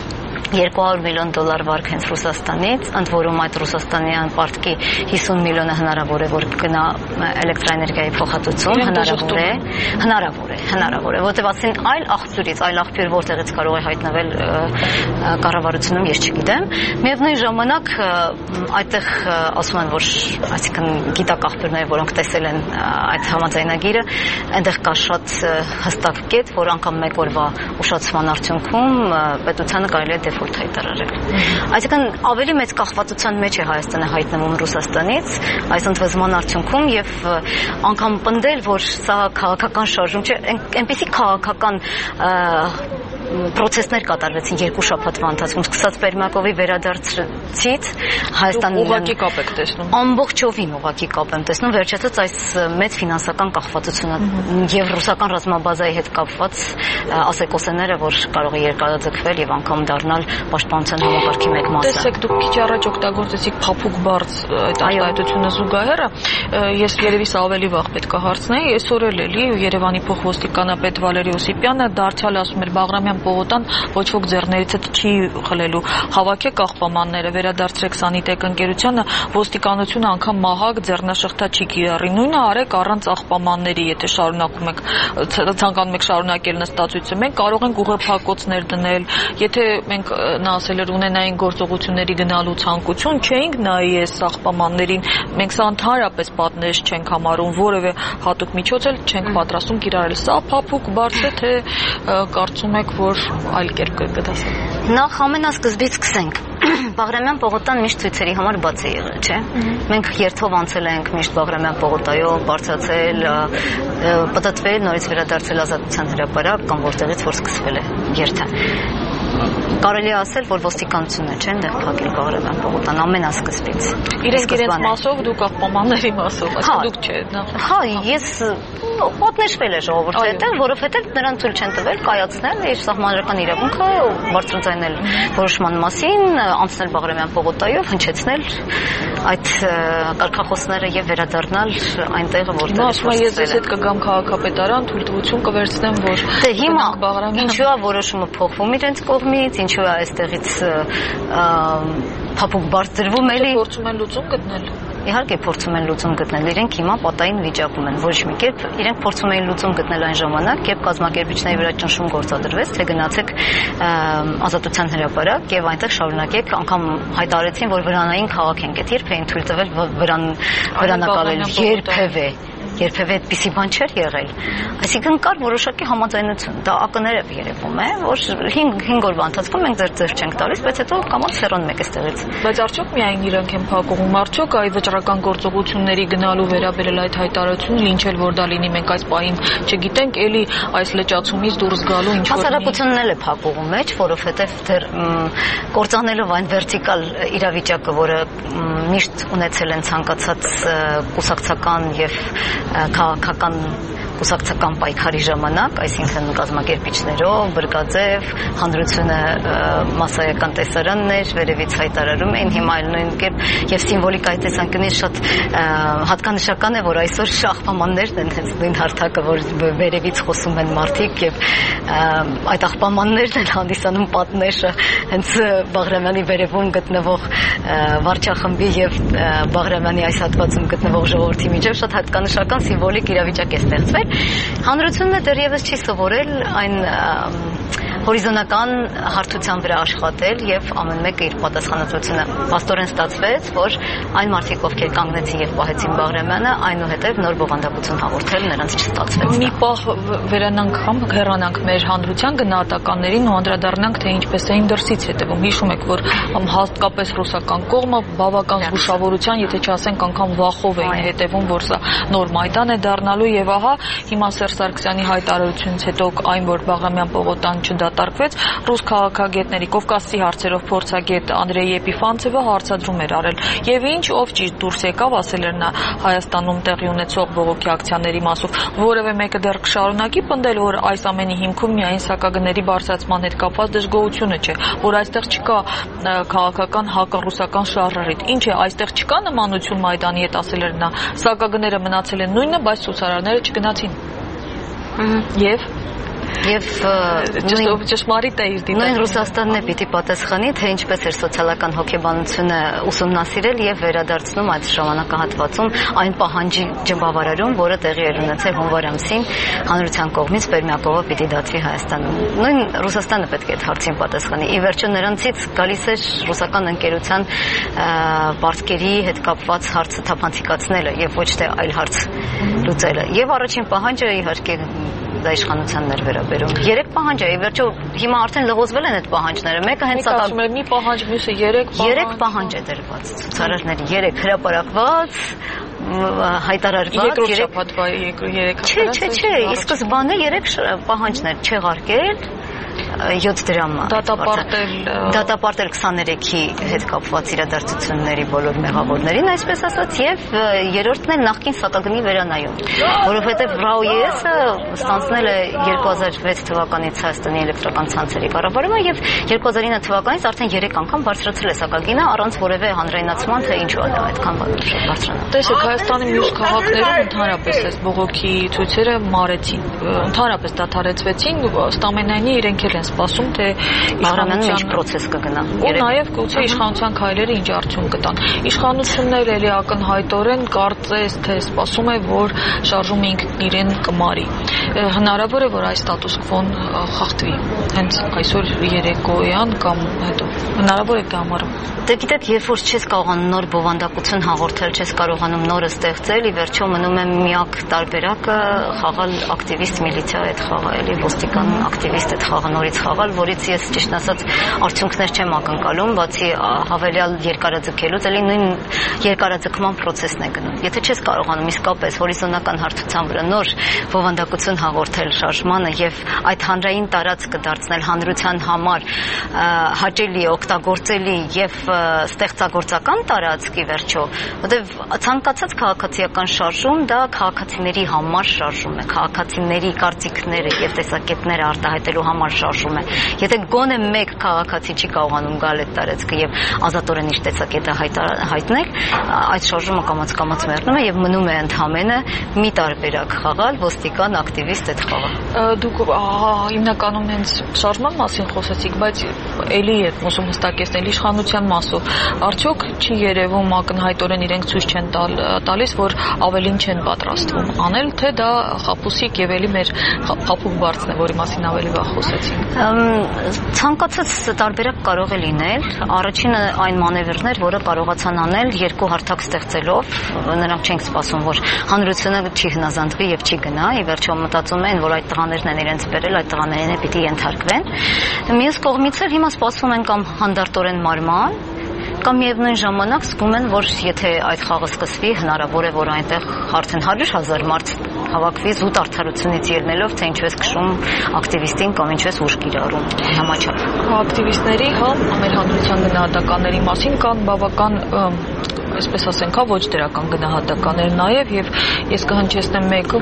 $200 միլիոն վարկ հենց Ռուսաստանից, ընդ որում այդ ռուսաստանյան պարտքի 50 միլիոնը հնարավոր է, որ գնա էլեկտրաէներգիայի փոխհատուցում, հնարավոր է, որտեղ ասին այլ աղբյուրից, այլ աղբյուր որտեղից կարող է հայտնվել կառավարությունում, ես չգիտեմ։ Միևնույն ժամանակ այդտեղ ասում են, որ այսինքն գիտակ աղբյուրները, որոնք տեսել են այդ համաձայնագիրը, այնտեղ կա շատ հստակ կետ, որ անգամ մեկ օրվա ուշացման արդյունքում պետությանը կարելի է դեֆոլտ հայտարարել։ Այսինքն ավելի մեծ կախվածության մեջ է Հայաստանը հայտնվում Ռուսաստանից այս ընդվզման արդյունքում եւ անգամ պնդել, որ սա քաղաքական շարժում չէ, այնպեսի քաղաքական պրոցեսներ կատարվեցին 2 շաբաթվա ընթացքում, սկսած Պերմակովի վերադարձից Հայաստանին ուղղակի կապ եք տեսնում։ Ամբողջովին ուղղակի կապ եմ տեսնում, վերջացած այս մեծ ֆինանսական կախվածությունը եւ ռուսական ռազմաբազայի հետ կապված ասեկոսեները, որ կարող է երկարաձգվել եւ անգամ դառնալ պաշտպանության համակարգի մեկ մասը։ Տեսեք, դուք քիչ առաջ օգտագործեցիք փափուկ բարձ այդ արտահայտությունը զուգահեռը, ես երևի սա ավելի վաղ պետք է հարցնեի, այսօր էլի Երևանի փոխոստիկանապետ Վալերի Օսիպյանը դարձյալ ասում էր Բաղրամյան պողոտան ոչ ոք ձեռներից չի խլելու, հավաքեք աղբամանները, վերադարձրեք Սանիտեկ ընկերությանը, ոստիկանությունը անգամ մահակ ձեռնաշղթա չի կիրառի, նույնը արեք առանց աղբամանների, եթե շարունակում եք ցանկանում եք շարունակել նստածույցը, մենք կարող ենք ուղեփակոցներ դնել, եթե մենք նա ասել էր ունենային գործողությունների գնալու ցանկություն, չէինք նայի այս աղբամաններին, մենք սա ընդհանրապես պատնեշ չենք համարում, որևէ հատուկ միջոց էլ չենք պատրաստում կիրառել, սա փափուկ բարձ է, թե կարծում եք, որ այլ կերպ կդասել։ Նախ ամենասկզբից սկսենք։ Բաղրամյան պողոտան միշտ ցույցերի համար բաց է եղել, չէ՞։ Մենք երթով անցել ենք միշտ Բաղրամյան պողոտայով, բարձրացել, պտտվել, նորից վերադարձել Ազատության հրապարակ կամ որտեղից որ սկսվել է երթը։ Կարելի է ասել, որ ոստիկանությունը չէ այնտեղ փակել Բաղրամյան պողոտան ամենասկզբից։ Իրենց մասով, դուք աղբամանների մասով, այսինքն դուք չէ։ Հա, ես պատնեշվել է ժողովուրդը այդտեղ, որովհետև նրանց ցույց չեն տվել կայացնել իր սահմանադրական իրավունքը, բարձրաձայնել որոշման մասին, անցնել Բաղրամյան պողոտայով, հնչեցնել այդ կարգախոսները եւ վերադառնալ այնտեղը, որտեղ ասում եմ, ես հետ կգամ քաղաքապետարան, թույլտվություն կվերցնեմ, որ դե հիմա ինչու է որոշումը փոխվում իրենց կողմից, ինչու է այստեղից փափուկ բարձ դրվում էլի փորձում են լուծում գտնել։ Իհարկե փորձում են լուծում գտնել, իրենք հիմա պատային վիճակում են, ոչ մի կերպ իրենք փորձում էին լուծում գտնել այն ժամանակ, երբ կազմակերպիչների վրա ճնշում գործադրվեց, թե գնացեք Ազատության հրապարակ եւ այնտեղ շարունակեք, անգամ հայտարարեցին, որ վրանային քաղաք են գտել, երբ էին թույլ տվել վրանակալել, երբևէ այդպիսի բան չէր եղել։ Այսինքն կար որոշակի համաձայնություն, դա ակներև երևում է, որ 5 օրվա ընթացքում մենք ձեր չենք տալիս, բայց հետո կամաց հեռանում եք այստեղից։ Բայց արդյոք միայն իրենք են փակում, արդյոք այ վճռական գործողությունների գնալու վերաբերել այդ հայտարարությունն ինչ էլ որ դա լինի, մենք այս պահին չգիտենք, էլի այս լճացումից դուրս գալու ինչ որ հասարակությունն էլ է փակուղու մեջ, որովհետև դեռ կործանելով այն վերտիկալ իրավիճակը, որը միշտ ունեցել են ցանկացած կուսակցական եւ քաղաքական կուսակցական պայքարի ժամանակ, այսինքն կազմակերպիչներով, բրգաձև, հանրությունը մասսայական տեսարաններ վերևից հայտարարում էին, հիմա այլ նույն կերպ եւ սիմվոլիկ այդ տեսանկյունից շատ հատկանշական է, որ այսօր աղբամաններն են հենց նույն հարթակը, որ վերևից խոսում են մարդիկ եւ այդ աղբամաններն են հանդիսանում պատնեշը հենց Բաղրամյանի վերևում գտնվող վարչախմբի եւ Բաղրամյանի այս հատվածում գտնվող ժողովրդի միջև շատ հատկանշական սիմվոլիկ իրավիճակ է ստեղծվել։ Հանրությունը դեռևս չի սովորել այն հորիզոնական հարթության վրա աշխատել եւ ամեն մեկը իր պատասխանատվությունը փաստորեն ստացվեց, որ այն մարդիկ, ովքեր կանգնեցին եւ պահեցին Բաղրամյանը, այնուհետեւ նոր բովանդակություն հաղորդել նրանց չստացվեց։ Մի պահ վերանանք հեռանանք մեր հանրության գնահատականներին ու անդրադառնանք, թե ինչպես էին դրսից հետևում։ Հիշում եք, որ հատկապես ռուսական կողմը բավական զգուշավորության, եթե չասենք անգամ վախով էին հետևում, որ սա նոր Մայդան է դառնալու եւ ահա հիմա Սերժ Սարգսյանի հայտարարությունից հետո այն, որ Բաղրամյան պողոտան չդատարկվեց, ռուս քաղաքագետների Կովկասի հարցերով փորձագետ Անդրեյ Եփիֆանցևը հարցադրում էր արել։ Եվ ինչ ով ճիշտ դուրս եկավ, ասել էր նա Հայաստանում տեղի ունեցող բողոքի ակցիաների մասով, որևէ մեկը դեռ կշարունակի պնդել, որ այս ամենի հիմքում միայն սակագների բարձրացման հետ կապված դժգոհությունը չէ, որ այստեղ չկա քաղաքական հակառուսական շարժարիտ։ Ինչ է, այստեղ չկա նմանություն Մայդանի հետ, ասել էր նա, սակագները մնացել են նույնը, բայց ցուցարարները չգնացին։ Եվ ճշմարիտ է իր դիտարկումը։ Նույն Ռուսաստանն է պիտի պատասխանի, թե ինչպես էր սոցիալական հոգեբանությունը ուսումնասիրել եւ վերադարձնում այդ ժամանակահատվածում այն պահանջի ջբավարարում, որը տեղի էր ունեցել հունվար ամսին հանրության կողմից Պերմյակովը պիտի դատվի Հայաստանում։ Նույն Ռուսաստանը պետք է այդ հարցին պատասխանի։ Ի վերջո նրանցից գալիս էր ռուսական ընկերության պարտքերի հետ կապված հարցը թափանցիկացնելը եւ ոչ թե այլ հարց լուծելը։ Եվ առաջին պահանջը իհարկե դա իշխանությանն էր վերաբերում։ 3 պահանջ է, ի վերջո հիմա արդեն լղոզվել են այդ պահանջները։ Մեկը հենց մի պահանջ, մյուսը 3 պահանջ է դրված։ Ցուցարարների 3 հրապարակված, հայտարարված, 3 շաբաթվա 3 Չէ, ի սկզբանե 3 պահանջներ չեղարկել 7 դրամը դատապարտել 23-ի հետ կապված իրադարձությունների բոլոր մեղավորներին, այսպես ասած, եւ երրորդն էլ նախկին սակագնի վերանայում, որովհետեւ ՌԱՕԵՍ-ը ստանձնել է 2006 թվականից Հայաստանի էլեկտրական ցանցերի կառավարումը եւ 2009 թվականից արդեն 3 անգամ բարձրացրել է սակագինը առանց որևէ հանրայնացման, թե ինչու է դա այդքան բարձրանա։ Տեսեք, Հայաստանի մյուս քաղաքներում ընդհանրապես այս բողոքի ցույցերը մարեցին, ընդհանրապես դադարեցվեցին, ըստ ամենայնի իրենք են սպասում, թե իշխանության ինչ process կգնա։ Ու նաև գուցե իշխանության քայլերը ինչ արդյունք կտան։ Իշխանությունները էլի ակնհայտորեն կարծես թե սպասում է, որ շարժումը ինքն իրեն կմարի։ Հնարավոր է, որ այս ստատուս քվոն խախտվի հենց այսօր երեկոյան կամ հետո։ Հնարավոր է կամարը։ Դե գիտեք, երբ որ չես կարողանում նոր բովանդակություն հաղորդել, չես կարողանում նորը ստեղծել, ի վերջո մնում է միակ տարբերակը խաղալ ակտիվիստ միլիցիա հետ խաղալ, էլի ոստիկան ակտիվիստ հետ խաղալ, նորից խաղալ, որից ես ճիշտ ասած արդյունքներ չեմ ակնկալում, բացի հավելյալ երկարաձգելուց, էլի նույն երկարաձգման process-ն է գնում։ Եթե չես կարողանում իսկապես հորիզոնական հարթության վրա նոր բովանդակություն հաղորդել շարժմանը եւ այդ հանրային տարածքը դարձնել հանրության համար հաճելի, օգտագործելի եւ ստեղծագործական տարածքի վերջո, որտեվ ցանկացած քաղաքացիական շարժում դա քաղաքացիների համար շարժում է, քաղաքացիների կարծիքները եւ տեսակետները արտահայտելու համար շարժում է։ Եթե գոնե մեկ քաղաքացի չի կարողանում գալ այդ տարածքը եւ ազատորեն իր տեսակետը հայտնել, այդ շարժումը կամաց մեռնում է եւ մնում է ընդհանրապես մի տարբերակ խաղալ ոստիկան ակտիվիստ հետ խաղալ։ Դուք հիմնականում հենց շարժման մասին խոսեցիք, բայց էլի այդ ուսում հստակեցնել իշխանության մասով արդյոք չի երևում ակնհայտորեն իրենք ցույց չեն տալիս, որ ավելին չեն պատրաստվում անել, թե դա խապուսիկ եւ էլի մեր խապուկ բարձն է, որի մասին ավելի վաղ խոսեցինք։ Ցանկացած տարբերակ կարող է լինել։ Առաջինը այն մանևրներ, որը կարողացան անել երկու հարթակ ստեղծելով, նրանք չեն սպասում, որ հանրությունը չի հնազանդվի եւ չի գնա, ի վերջո մտածում են, որ այդ տղաներն են իրենց բերել, այդ տղաներին է պիտի ենթարկվեն։ Մյուս կողմից էլ հիմա սպասում են կամ հանդարտորեն մարման, կամ միևնույն ժամանակ զգում են, որ եթե այդ խաղը սկսվի, հնարավոր է, որ այնտեղ արդեն 100,000 մարդ հավաքվի զուտ արդարությունից ելնելով, թե ինչու է քշում ակտիվիստին կամ ինչու է ուժ կիրառում համաչափ։ Ակտիվիստների, մեր հանրության գնահատականների մասին կան բավական այսպես ասենք, ոչ դրական գնահատականներ նաև եւ ես կհնչեցնեմ մեկը,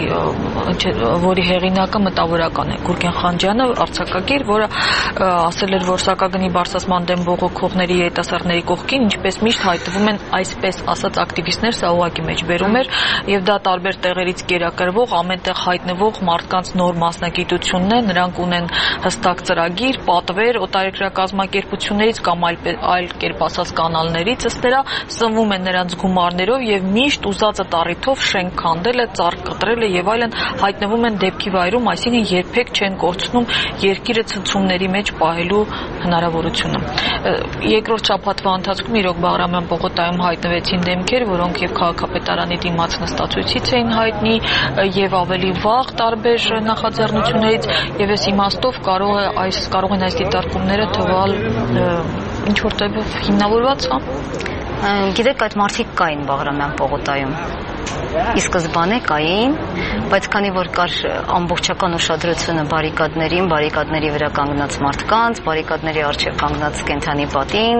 որի հեղինակը մտավորական է Գուրգեն Խանջյանը, արձակագիր, որը ասել էր, որ սակագնի բարձրացման դեմ բողոքողների երիտասարդների կողքին, ինչպես միշտ հայտնվում են այսպես ասած ակտիվիստներ, սա ուղղակի մեջ բերում էր եւ դա տարբեր տեղերից կերակրվող, ամենտեղ հայտնվող մարդկանց նոր մասնագիտությունն է, նրանք ունեն հստակ ծրագիր, պատվեր, օտարերկրյա կազմակերպություններից կամ այլ կերպ ասած կանալներից, ըստ նրա սնվում են նրանց գումարներով եւ միշտ ուզածը տառիթով շենք քանդելը, ծառ կտրելը եւ այլն հայտնվում են դեպքի վայրում, այսինքն երբեք չեն կորցնում երկիրը ցնցումների մեջ պահելու հնարավորությունը։ Երկրորդ շաբաթվա ընթացքում իրոք Բաղրամյան պողոտայում հայտնվեցին դեմքեր, որոնք եւ քաղաքապետարանի դիմաց նստածույցից էին հայտնի եւ ավելի վաղ տարբեր նախաձեռնություններից եւ այս իմաստով կարող են այս դիտարկումները թվալ ինչ որտեղ հիմնավորված, հա։ Գիտեք, այդ մարդիկ կային Բաղրամյան պողոտայում։ Ի սկզբանե կային, բայց քանի որ կար ամբողջական ուշադրությունը բարիկադների վրա կանգնած մարդկանց, բարիկադների առջև կանգնած կենթանի պատին,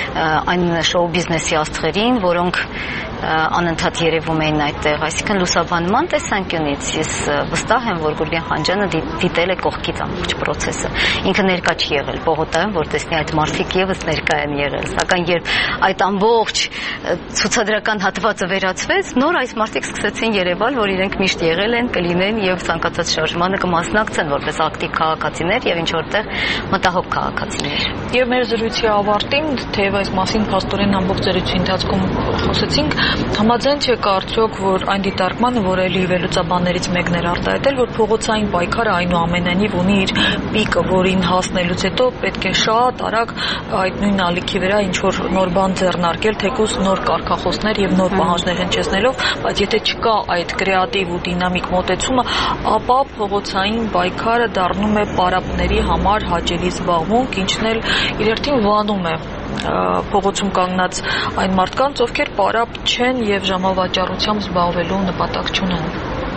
այն շոու բիզնեսի աստղերին, որոնք անընդհատ երևում էին այդտեղ, այսինքն լուսաբանման տեսանկյունից ես վստահ եմ, որ Գուրգեն Խանջյանը դիտել է կողքից ամբողջ process-ը։ Ինքը ներկա չի եղել Պողոտայում, որ տեսնի այդ մարդիկ եւս ներկա են եղել, սակայն երբ այդ ամբողջ ցուցադրական հատվածը վերացվեց, նոր այս մարդիկ սկսեցին երևալ, որ իրենք միշտ եղել են, կլինեն եւ ցանկացած շարժմանը կմասնակցեն որպես ակտիվ քաղաքացիներ եւ ինչ որտեղ մտահոգ քաղաքացիներ։ Եվ մեր զրույցի ավարտին, թեև այս մասին փաստորեն ամբողջ զրույցի ընթացքում խոսեցինք, համաձայն չեք արդյոք, որ այն դիտարկմանը, որ էլի վերլուծաբաններից մեկն էր արտահայտել, որ փողոցային պայքարը այնուամենայնիվ ունի իր պիկը, որին հասնելուց հետո պետք է շատ արագ այդ նույն ալիքի վրա ինչ որ նոր բան ձեռնարկել, թեկուզ նոր կարգախոսներ եւ նոր պահանջներ հնչեցնելով, բայց եթե չկա այդ կրեատիվ ու դինամիկ մոտեցումը, ապա փողոցային պայքարը դառնում է պարապների համար հաճելի զբաղմունք, ինչն էլ իր հերթին վանում է փողոցում կանգնած այն մարդկանց, ովքեր պարապ չեն եւ ժամավաճառությամբ զբաղվելու նպատակ չունեն։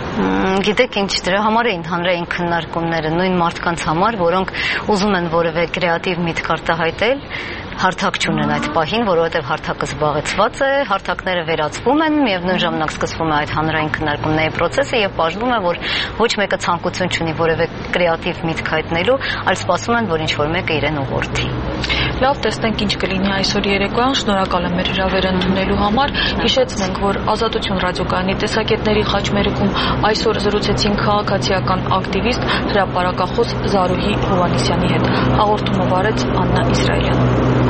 Գիտեք ինչ, դրա համար էին հանրային քննարկումները, նույն մարդկանց համար, որոնք ուզում են որևէ կրեատիվ միտք արտահայտել, հարթակ չունեն այդ պահին, որովհետև հարթակը զբաղեցված է, հարթակները վերացվում են, միևնույն ժամանակ սկսվում է այդ հանրային քննարկումների process-ը եւ բաժնում է, որ ոչ մեկը ցանկություն չունի որևէ կրեատիվ միտք հայտնելու, այլ սպասում են, որ ինչ-որ մեկը իրեն ուղղորդի։ Լավ, տեսնենք ինչ կլինի այսօր երեկոյան, շնորհակալ եմ մեր հրավերը ընդունելու համար։ Հիշեցնենք, որ Ազատություն ռադիոկայանի տեսակետների խաչմերուկում այսօր զրուցեցին քաղաքացիական ակտիվիստ, հրապարակախոս Զարուհի Հովհաննիսյանի հետ։ Հաղորդումը վարեց Աննա Իսրայելյանը։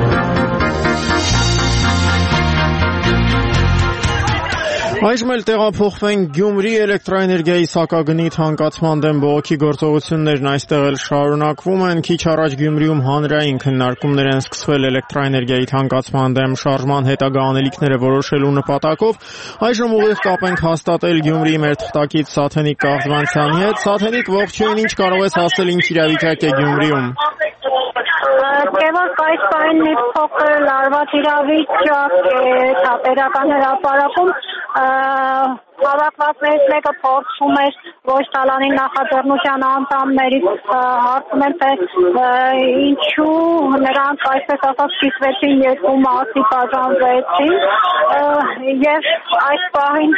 Այժմ էլ տեղափոխվենք Գյումրի էլեկտրոէներգիայի սակագնի թանկացման դեմ բողոքի գործողություններն այստեղ էլ շարունակվում են։ Քիչ առաջ Գյումրիում հանրային քննարկումներ են սկսվել էլեկտրոէներգիայի թանկացման դեմ շարժման հետագա անելիքները որոշելու նպատակով։ Այժմ ուղիղ կապ ենք հաստատել Գյումրիի մեր թղթակից Սաթենիկ Կաղձվանցյանի հետ։ Սաթենիկ, ողջույն, ինչ կարող ես ասել, ինչ իրավիճակ է Գյումրիում։ Թեև այս պահին մի փոքր լարված իրավիճակ է թատերական հրապարակում, հավաքվածներից մեկը փորձում էր ոչ տալանի նախաձեռնության անդամներից հարցնել, թե ինչու նրանք այսպես ասած սկսվեցին երկու մասի բաժանվեցին եւ այս պահին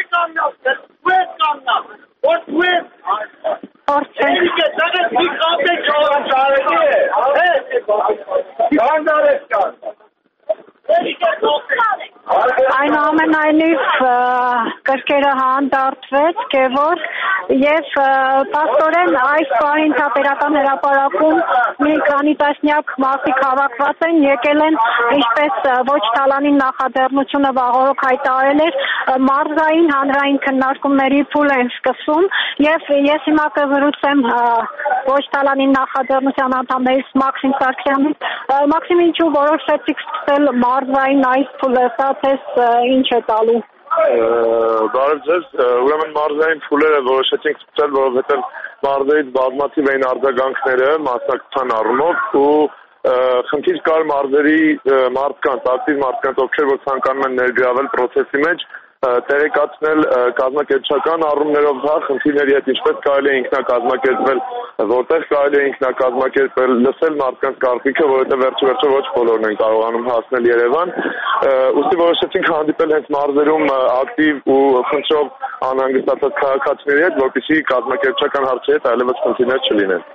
Այնուամենայնիվ կրկերը հանդարտվեց Գևորգ եւ պաստորեն այս պահին թատերական հրապարակում մի քանի տասնյակ մարդիկ հավաքված են, եկել են ինչպես ոչ տալանի նախաձեռնությունը վաղօրոք հայտարարել էր, մարզային հանրային քննարկումների փուլ են սկսում եւ ես հիմա կզրուցեմ ոչ տալանի նախաձեռնության անդամներից Մաքսիմ Սարգսյանին։ Մաքսիմ, ինչու որոշեցիք սկսել մարզային այս փուլը, սա թես ինչ է տալու։ Բարև ձեզ, ուրեմն մարզային փուլերը որոշեցինք սկսել, որովհետև մարզերից բազմաթիվ էին արձագանքները մասնակցության առումով ու խնդիր կար մարզերի մարդկանց, ակտիվ մարդկանց, ովքեր որ ցանկանում են ներգրավել process-ի մեջ, տեղեկացնել կազմակերպչական առումներով խնդիրների հետ ինչպես կարելի է ինքնակազմակերպվել, որտեղ կարելի է ինքնակազմակերպել, լսել մարդկանց կարծիքը, որովհետև վերջիվերջո ոչ բոլորն են կարողանում հասնել Երևան։ Ուստի որոշեցինք հանդիպել հենց մարզերում ակտիվ ու խնդրով անհանգստացած քաղաքացիների հետ, որպեսզի կազմակերպչական հարցերի հետ այլևս խնդիրներ չլինեն։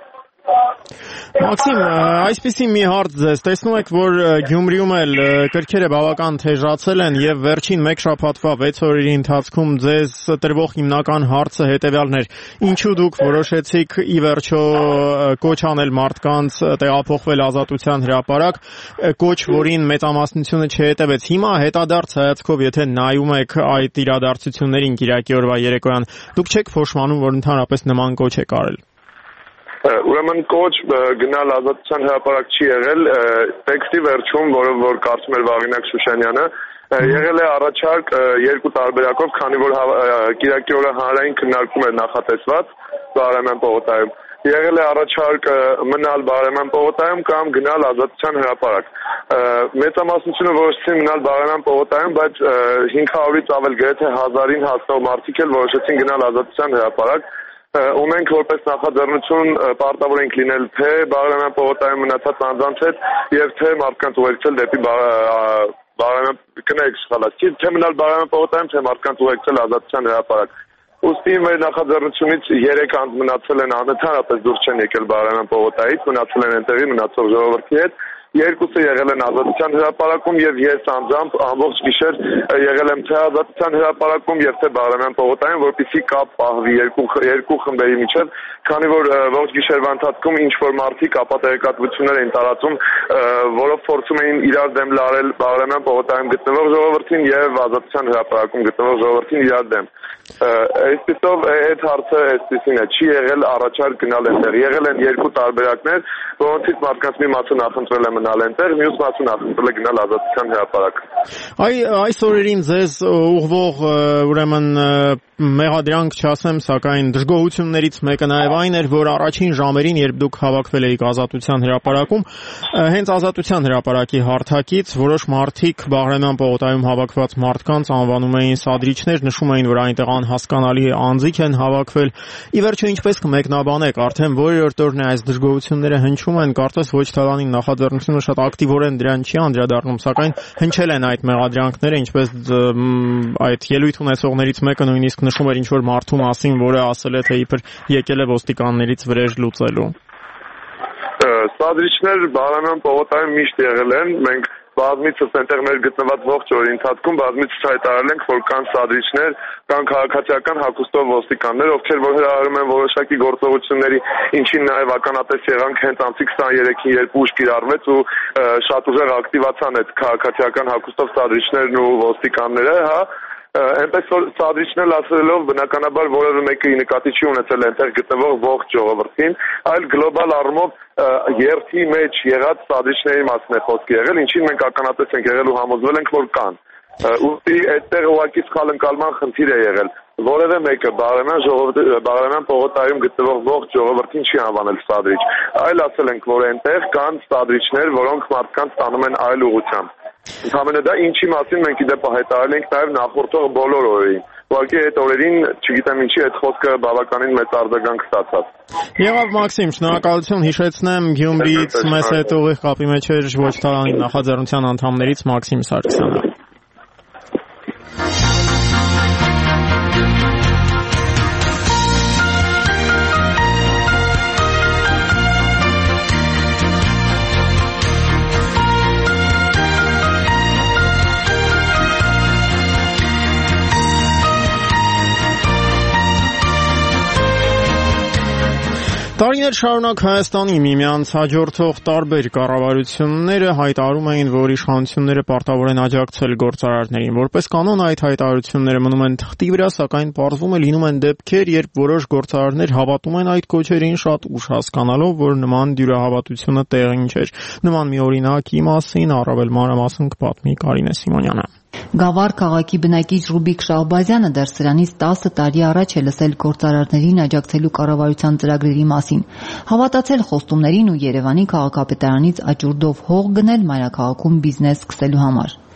Մաքսիմ, այսպիսի մի հարց ձեզ, տեսնում եք, որ Գյումրիում էլ կրքերը բավական թեժացել են եւ վերջին մեկ շաբաթվա 6 օրերի ընթացքում ձեզ տրվող հիմնական հարցը հետեւյալն էր. ինչու դուք որոշեցիք ի վերջո կոչ անել մարդկանց տեղափոխվել Ազատության հրապարակ, կոչ, որին մեծամասնությունը չհետևեց։ Հիմա հետադարձ հայացքով, եթե նայում եք այդ իրադարձություններին Կիրակի օրվա երեկոյան, դուք չեք փոշմանում, որ ընդհանրապես նման կոչ եք արել։ Ուրեմն կոչ գնալ Ազատության հրապարակ չի եղել, տեքստի վերջում, որը որ կարծում էր Վաղինակ Շուշանյանը, եղել է առաջարկ երկու տարբերակով, քանի որ Կիրակի օրը հանրային քննարկում էր նախատեսված Բաղրամյան պողոտայում։ Եղել է առաջարկ մնալ Բաղրամյան պողոտայում կամ գնալ Ազատության հրապարակ։ Մեծամասնությունը որոշեցին մնալ Բաղրամյան պողոտայում, բայց 500-ից ավել գրեթե 1000-ին հասնող մարդիկ էլ որոշեցին գնալ Ազատության հրապարակ։ ու մենք որպես նախաձեռնություն պարտավոր ենք լինել թե Բաղրամյան պողոտայում մնացած անձանց հետ եւ թե մարդկանց ուղեկցել դեպի Բաղրամյան կնեք սխալացի, թե մնալ Բաղրամյան պողոտայում, թե մարդկանց ուղեկցել Ազատության հրապարակ։ Ուստի մեր նախաձեռնությունից 3 անձ մնացել են անընդհանրապես դուրս չեն եկել Բաղրամյան պողոտայից, մնացել են այնտեղի մնացող ժողովրդի հետ։ Երկուսը եղել են Ազատության հրապարակում եւ ես անձամբ ամբողջ գիշեր եղել եմ թե Ազատության հրապարակում եւ թե Բաղրամյան պողոտայում, որպեսզի կապ պահվի երկու խմբերի միջեւ, քանի որ ողջ գիշերվա ընթացքում ինչ որ մարդիկ ապատեղեկատվություններ էին տարածում, որով փորձում էին իրար դեմ լարել Բաղրամյան պողոտայում գտնվող ժողովրդին եւ Ազատության հրապարակում գտնվող ժողովրդին իրար դեմ։ Այսպիսով այդ հարցը այսպիսին է, չի եղել առաջարկ գնալ այնտեղ, եղել են երկու տարբերակներ, որոնցից մարդկանց մի մասը նախընտրել է մնալ այնտեղ, մյուս մասը նախընտրել է գնալ Ազատության հրապարակ։ Այս օրերին ձեզ ուղղվող ուրեմն մեղադրանք չասեմ, սակայն դժգոհություններից մեկը նաև այն էր, որ առաջին ժամերին, երբ դուք հավաքվել էիք Ազատության հրապարակում, հենց Ազատության հրապարակի հարթակից որոշ մարդիկ Բաղրամյան պողոտայում հավաքված մարդկանց անվանում էին սադրիչներ, նշում էին, որ այնտեղ անհասկանալի անձիկ են հավաքվել։ Ի վերջո ինչպես կմեկնաբանեք, արդեն որերորդ օրն է այս դժգոհությունները հնչում են, կարծես ոչ թալանի նախաձեռնությունը շատ ակտիվորեն դրան չի անդրադառնում, սակայն հնչել են այդ մեղադրանքները, ինչպես այդ ելույթ ունեցողներից մեկը նույնիսկ նշում էր ինչ-որ մարդու մասին, որը ասել է, թե իբր եկել է ոստիկաններից վրեժ լուծելու։ Սադրիչներ Բաղրամյան պողոտայում միշտ եղել են, մենք բազմիցս այնտեղ մեր գտնված ողջ օրի ընթացքում բազմիցս հայտարարել ենք, որ կան սադրիչներ, կան քաղաքացիական հագուստով ոստիկաններ, ովքեր որ հրահրում են որոշակի գործողությունների, ինչին նաև ականատես եղանք հենց ամսի 23-ին, երբ ուժ կիրառվեց ու շատ ուժեղ ակտիվացան այդ քաղաքացիական հագուստով սադրիչներն ու ոստիկանները, հա։ Այնպես որ սադրիչներ ասելով բնականաբար որևէ մեկը նկատի չի ունեցել այնտեղ գտնվող ողջ ժողովրդին, այլ գլոբալ առումով երթի մեջ եղած սադրիչների մասին է խոսքը եղել, ինչին մենք ականատես ենք եղել ու համոզվել ենք, որ կան։ Ուստի այդտեղ ուղղակի սխալ ընկալման խնդիր է եղել։ Որևէ մեկը Բաղրամյան պողոտայում գտնվող ողջ ժողովրդին չի անվանել սադրիչ, այլ ասել ենք, որ այնտեղ կան սադրիչներ, որոնք մարդկանց տանում են այլ ուղղությամբ։ Ընդհանրապես դա ինչի մասին մենք իդեպ հայտարարել ենք նաև նախորդող բոլոր օրերին։ Ուղղակի այդ օրերին, չգիտեմ ինչի, այդ խոսքը բավականին մեծ արձագանք ստացավ։ Եղավ Մաքսիմ, շնորհակալություն, հիշեցնեմ Գյումրիից մեզ հետ ուղիղ կապի մեջ էր ոչ թալանի նախաձեռնության անդամներից Մաքսիմ Սարգսյանը։ Տարիներ շարունակ Հայաստանի միմյանց հաջորդող տարբեր կառավարությունները հայտարարում էին, որ իշխանությունները պարտավոր են աջակցել գործարարներին։ Որպես կանոն այդ հայտարարությունները մնում են թղթի վրա, սակայն պարզվում է լինում են դեպքեր, երբ որոշ գործարարներ հավատում են այդ կոչերին շատ ուշ հասկանալով, որ նման դյուրահավատությունը տեղին չէր։ Նման մի օրինակի մասին առավել մանրամասն կպատմի Կարինե Սիմոնյանը։ Գավառ քաղաքի բնակիչ Ռուբիկ Շահբազյանը դեռ սրանից 10 տարի առաջ է լսել գործարարներին աջակցելու կառավարության ծրագրերի մասին, հավատացել խոստումներին ու Երևանի քաղաքապետարանից աճուրդով հող գնել մայրաքաղաքում բիզնես սկսելու համար։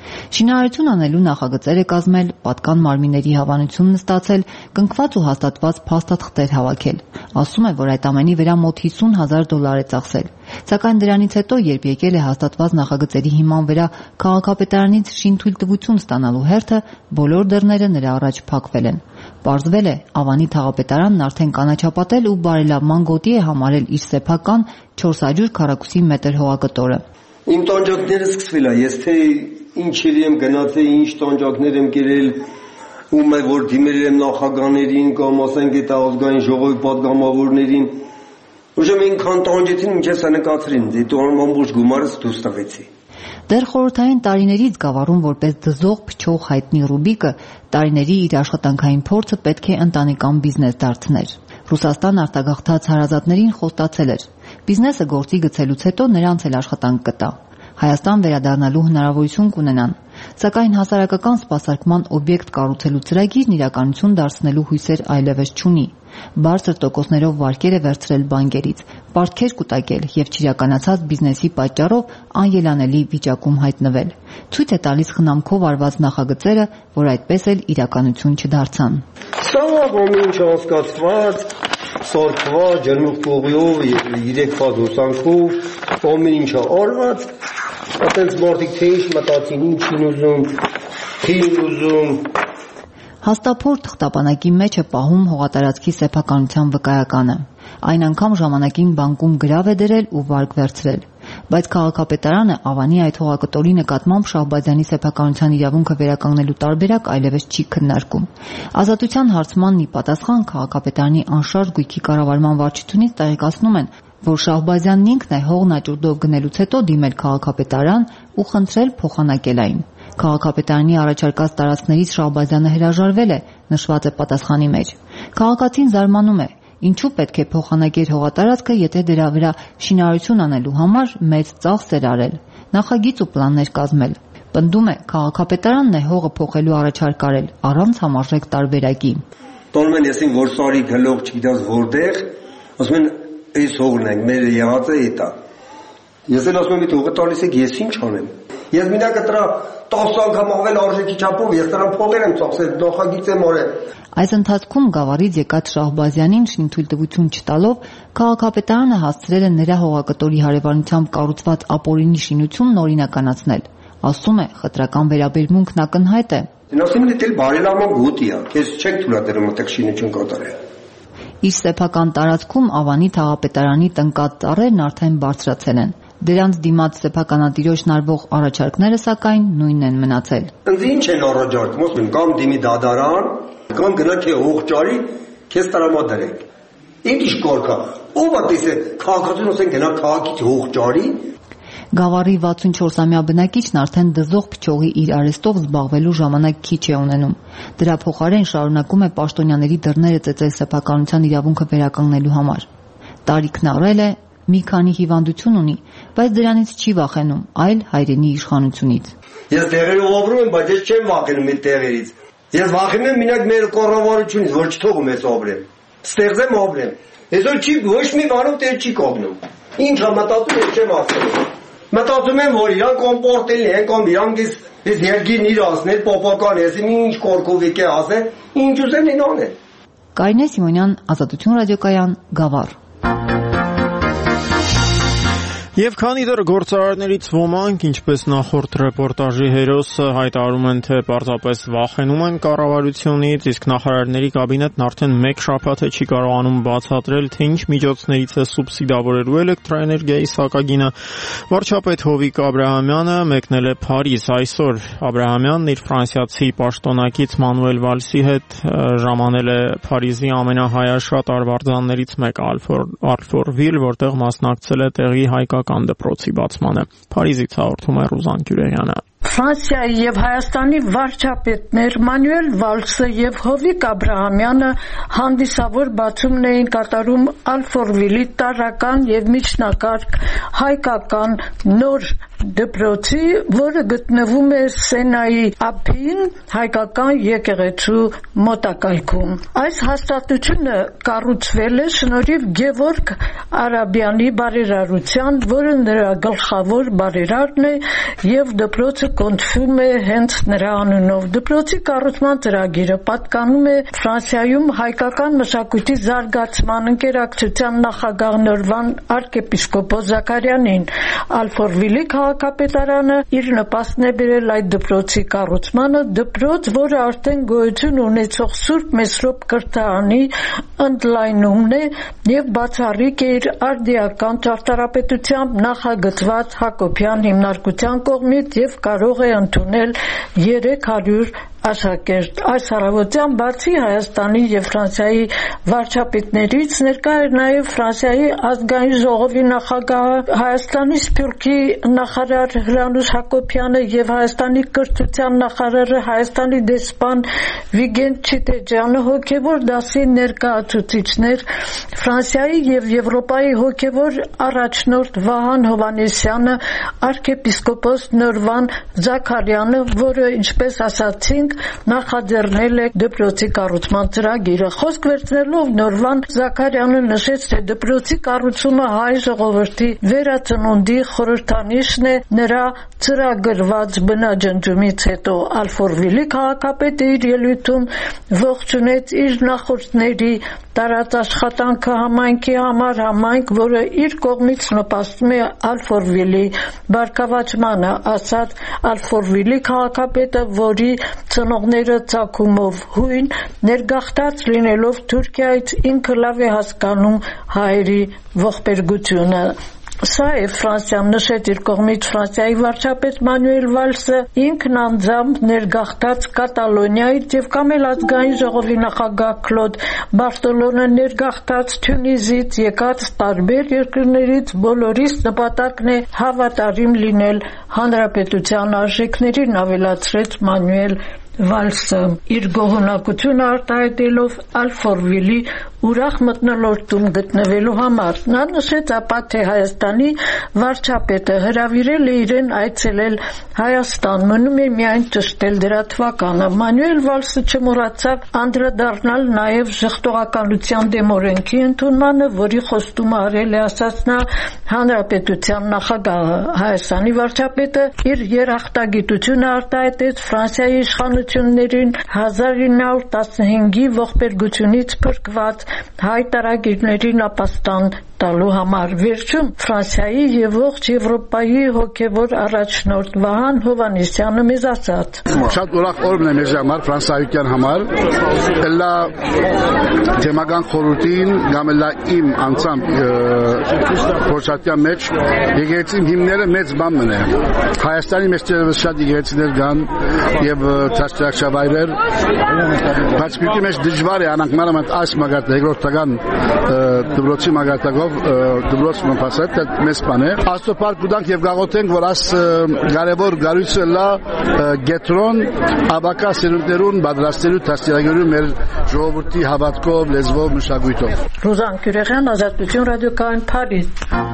Շինարարություն անելու նախագծեր է կազմել, պատկան մարմինների հավանություն նստացել, կնքված ու հաստատված փաստաթղթեր հավաքել։ Ասում է, որ այդ ամենի վրա մոտ $50,000 է ծախսել։ Սակայն դրանից հետո, երբ եկել է հաստատված նախագծերի հիման վրա քաղաքապետարանից շինթույլտվություն ստանալու հերթը, բոլոր դռները նրա առաջ փակվել են։ Պարզվել է, Ավանի թաղապետարանն արդեն կանաչապատել ու բարելավման գոտի է համարել իր սեփական 400 քառակուսի մետր հողակտորը։ Իմ տանջանքները սկսվել է, ես թե ինչերի եմ գնացել, ինչ տանջանքներ եմ կերել, ում է որ դիմել եմ նախագահներին կամ ասենք այդ ազգային ժողովի պատգամավորներին, ուժը ինքան տանջեցին, մինչև սա նկացրին, դե ամբողջ գումարս դուրս տվեցի։ Դեռ խորհրդային տարիներից Գավառում որպես դզող փչող հայտնի Ռուբիկը տարիների իր աշխատանքային փորձը պետք է ընտանեկան բիզնես դարձներ։ Ռուսաստան արտագաղթած հարազատներին խոստացել էր։ Բիզնեսը գործի գցելուց հետո նրանց էլ աշխատանք կտա։ Հայաստան վերադառնալու հնարավորություն կունենան, սակայն հասարակական սպասարկման օբյեկտ կառուցելու ծրագիրն իրականություն դարձնելու հույսեր այլևս չունի։ Բարձր տոկոսներով վարկեր է վերցրել բանկերից, պարտքեր կուտակել եւ չիրականացած բիզնեսի պատճառով անելանելի վիճակում հայտնվել։ Ցույց է տալիս խնամքով արված նախագծերը, որ այդպես էլ իրականություն չդարձան։ Սա ոմինչ հասկացված, սորքված, ջերմուխ փողիով, 3 ֆազ ուսանքով, ոմինչ արված, ասենց մարդիկ թե ինչ մտածին, ինչին ուզում, քին ուզում։ Հաստափոր թղթապանակի մեջ է պահում հողատարածքի սեփականության վկայականը։ Այն անգամ ժամանակին բանկում գրավ է դրել ու վարկ վերցրել։ Բայց քաղաքապետարանը Ավանի այդ հողակտորի նկատմամբ Շահբազյանի սեփականության իրավունքը վերականգնելու տարբերակ այլևս չի քննարկում։ Ազատության հարցմանն ի պատասխան քաղաքապետարանի անշարժ գույքի կառավարման վարչությունից տեղեկացնում են, որ Շահբազյանն ինքն է հողն աճուրդով գնելուց հետո դիմել քաղաքապետարան ու խնդրել փոխանակել այն։ Քաղաքապետարանի առաջարկած տարածքներից Շահբազյանը հրաժարվել է, նշված է պատասխանի մեջ։ Քաղաքացին զարմանում է, ինչու պետք է փոխանակեր հողատարածքը, եթե դրա վրա շինարարություն անելու համար մեծ ծախս էր արել, նախագիծ ու պլաններ կազմել։ Պնդում է, քաղաքապետարանն է հողը փոխելու առաջարկ արել առանց համարժեք տարբերակի։ Տոնում են եսին, որ սարի գլող չգիտած որտեղ, ասում են, այս հողն ենք, մեր եղած է էտա։ Ես էլ ասում եմ, հողը տալիս եք, ես ինչ անեմ։ Ես մինակ դրա 10 անգամ ավել արժեքի չափով, ես դրան փողեր եմ ծախսել, նախագիծ եմ արել։ Այս ընթացքում Գավառից եկած Շահբազյանին շինթույլտվություն չտալով քաղաքապետարանը հասցրել է նրա հողակտորի հարևանությամբ կառուցված ապօրինի շինությունն օրինականացնել։ Ասում է, խտրական վերաբերմունքն ակնհայտ է։ Ասում են, դել բարելավման գոտի է, քեզ չենք թույլատրում այդտեղ շինություն կատարել։ Իր սեփական տարածքում Ավանի թաղապետարանի տնկած ծառերն արդեն բարձրացել են։ Դրանց դիմաց սեփականատիրոջն արվող առաջարկները սակայն նույնն են մնացել։ Ինձ ինչ են առաջարկում, ասում կամ դիմի դատարան, կամ գնա թե հողճարի, քեզ տրամադրեք։ Ինչ կորկա։ Ո՞վ է տեսել, քաղաքացին ասեն գնա քաղաքից հողճարի։ Գավառի 64-ամյա բնակիչն արդեն դզող փչողի իր արեստով զբաղվելու ժամանակ քիչ է ունենում։ Դրա փոխարեն շարունակում է պաշտոնյաների դռները ծեծել սեփականության իրավունքը վերականգնելու համար։ Տարիքն առել է, մի քանի հիվանդություն ունի, բայց դրանից չի վախենում, այլ հայրենի իշխանությունից։ Ես տեղերով ապրում եմ, բայց ես չեմ վախենում այդ տեղերից։ Ես վախենում եմ մենակ մեր կառավարությունից, որ չթողում ես ապրեմ։ Ստեղծեմ ապրեմ։ Այսօր չի ոչ մի բանով տեղ չի կողնում։ Ինչ է մտածում, ես չեմ ասում։ Մտածում եմ, որ իրանք կոմպորտել են, կամ իրանք այս երգին իրացնել, պապական ես, ինչ կորքով եկե ասել, ինչ ուզեն են անել։ Կարինե Սիմոնյան, Ազատություն ռադիոկայան, Գավառ։ Եվ քանի դեռ գործարարներից ոմանք, ինչպես նախորդ ռեպորտաժի հերոսը, հայտարարում են, թե պարզապես վախենում են կառավարությունից, իսկ նախարարների կաբինետն արդեն 1 շաբաթ է չի կարողանում բացատրել, թե ինչ միջոցներից է սուբսիդավորելու էլեկտրաէներգիայի սակագինը, վարչապետ Հովիկ Աբրահամյանը մեկնել է Փարիզ այսօր։ Աբրահամյանն իր ֆրանսիացի պաշտոնակից Մանուել Վալսի հետ ժամանել է Փարիզի ամենահայաշատ արվարձաններից մեկը Ալֆորվիլ, որտեղ մասնակցել է տեղի հայկական դպրոցի բացմանը։ Փարիզից հաղորդում է Ռուզան Գյուրեյանը։ Ֆրանսիայի եւ Հայաստանի վարչապետներ Մանուել Վալսը եւ Հովիկ Աբրահամյանը հանդիսավոր բացումն էին կատարում Ալֆորվիլի տարրական եւ միջնակարգ հայկական նոր դպրոցի, որը գտնվում է Սենայի ափին հայկական եկեղեցու մոտակայքում։ Այս հաստատությունը կառուցվել է շնորհիվ Գևորգ Արաբյանի բարերարության, որը նրա գլխավոր բարերարն է եւ դպրոցը կոչվում է հենց նրա անունով։ Դպրոցի կառուցման ծրագիրը պատկանում է Ֆրանսիայում հայկական մշակույթի զարգացման ընկերակցության նախագահ Նորվան arczepiskopos Զաքարյանին։ Ալֆորվիլի քաղաքապետարանը իր նպաստն է բերել այդ դպրոցի կառուցմանը, դպրոց, որը արդեն գոյություն ունեցող Սուրբ Մեսրոպ կրթարանի ընդլայնումն է եւ բացառիկ է իր արդիական ճարտարապետությամբ նախագծված Հակոբյան հիմնարկության կողմից եւ կարող է ընդունել 300 աշակերտ։ Այս առավոտյան բացի Հայաստանի եւ Ֆրանսիայի վարչապետներից ներկա էր նաեւ Ֆրանսիայի ազգային ժողովի նախագահ, Հայաստանի Սփյուռքի նախարար Հրանուշ Հակոբյանը եւ Հայաստանի կրթության նախարարը, Հայաստանի դեսպան Վիգենտ Չիտեջյանը, հոգեվոր դասի ներկայացուցիչներ, Ֆրանսիայի եւ Եվրոպայի հոգեվոր առաջնորդ Վահան Հովհաննիսյանը, arczepiskopos Նորվան Զաքարյանը, որը ինչպես ասացինք նախաձեռնել է դպրոցի կառուցման ծրագիրը։ Խոսք վերցնելով Նորվան Զաքարյանը նշեց, թե դպրոցի կառուցումը հայ ժողովրդի վերածնունդի խորհրդանիշն է նրա ծրագրված բնաջնջումից հետո։ Ալֆորվիլի քաղաքապետը իր ելույթում ողջունեց իր նախորդների տարած աշխատանքը համայնքի համար, համայնք, որը իր կողմից նպաստում է Ալֆորվիլի բարգավաճմանը, ասաց Ալֆորվիլի քաղաքապետը, որի ծնողները ծագումով հույն, ներգաղթած լինելով Թուրքիայից, ինքը լավ է հասկանում հայերի ողբերգությունը։ Սա է Ֆրանսիան, նշեց իր կողմից Ֆրանսիայի վարչապետ Մանուել Վալսը, ինքն անձամբ ներգաղթած Կատալոնիայից եւ կամ էլ ազգային ժողովի նախագահ Կլոդ Բարտոլոնը ներգաղթած Թունիզից, եկած տարբեր երկրներից, բոլորիս նպատակն է հավատարիմ լինել հանրապետության արժեքներին, ավելացրեց Մանուել Վալսը։ Իր գոհունակությունը արտահայտելով Ալֆորվիլի ուրախ մթնոլորտում գտնվելու համար, նա նշեց ապա, թե Հայաստանի վարչապետը հրավիրել է իրեն այցելել Հայաստան, մնում է միայն ճշտել դրա թվականը։ Մանուել Վալսը չմոռացավ անդրադառնալ նաև ժխտողականության դեմ օրենքի ընդունմանը, որի խոստումը արել է, ասաց նա, հանրապետության նախագահը։ Հայաստանի վարչապետը իր երախտագիտությունը արտահայտեց Ֆրանսիայի իշխանություններին 1915-ի ողբերգությունից փրկված հայ տարագիրներին ապաստան տալու համար։ Վերջում Ֆրանսիայի եւ ողջ Եվրոպայի հոգեվոր առաջնորդ Վահան Հովհաննիսյանը մեզ ասաց. Շատ ուրախ օրն է մեզ համար, ֆրանսիայական համար։ Էլա թեմական խորհրդին կամ էլա իմ անձամբ փորձատյան մեջ եկեղեցին հիմները մեծ բան մնե։ Հայաստանի մեջ շատ եկեղեցիներ կան եւ ծածկավայրեր, բայց պիտի մեզ դժվար է անանքնարամատ այս մագատ երկրորդական դպրոցի մագատակով դպրոց մնացած մեծ բան է։ Աստոպար կուտանք եւ գաղութենք, որ այս կարևոր գարույցը լա գետրոն աբակա սերունդերուն բادرաստելու դաստիարակելու մեր ժողովրդի հավատքով, լեզվով, մշակույթով։ Ռուզան Կյուրեղյան, Ազատություն ռադիոկայան, Փարիզ։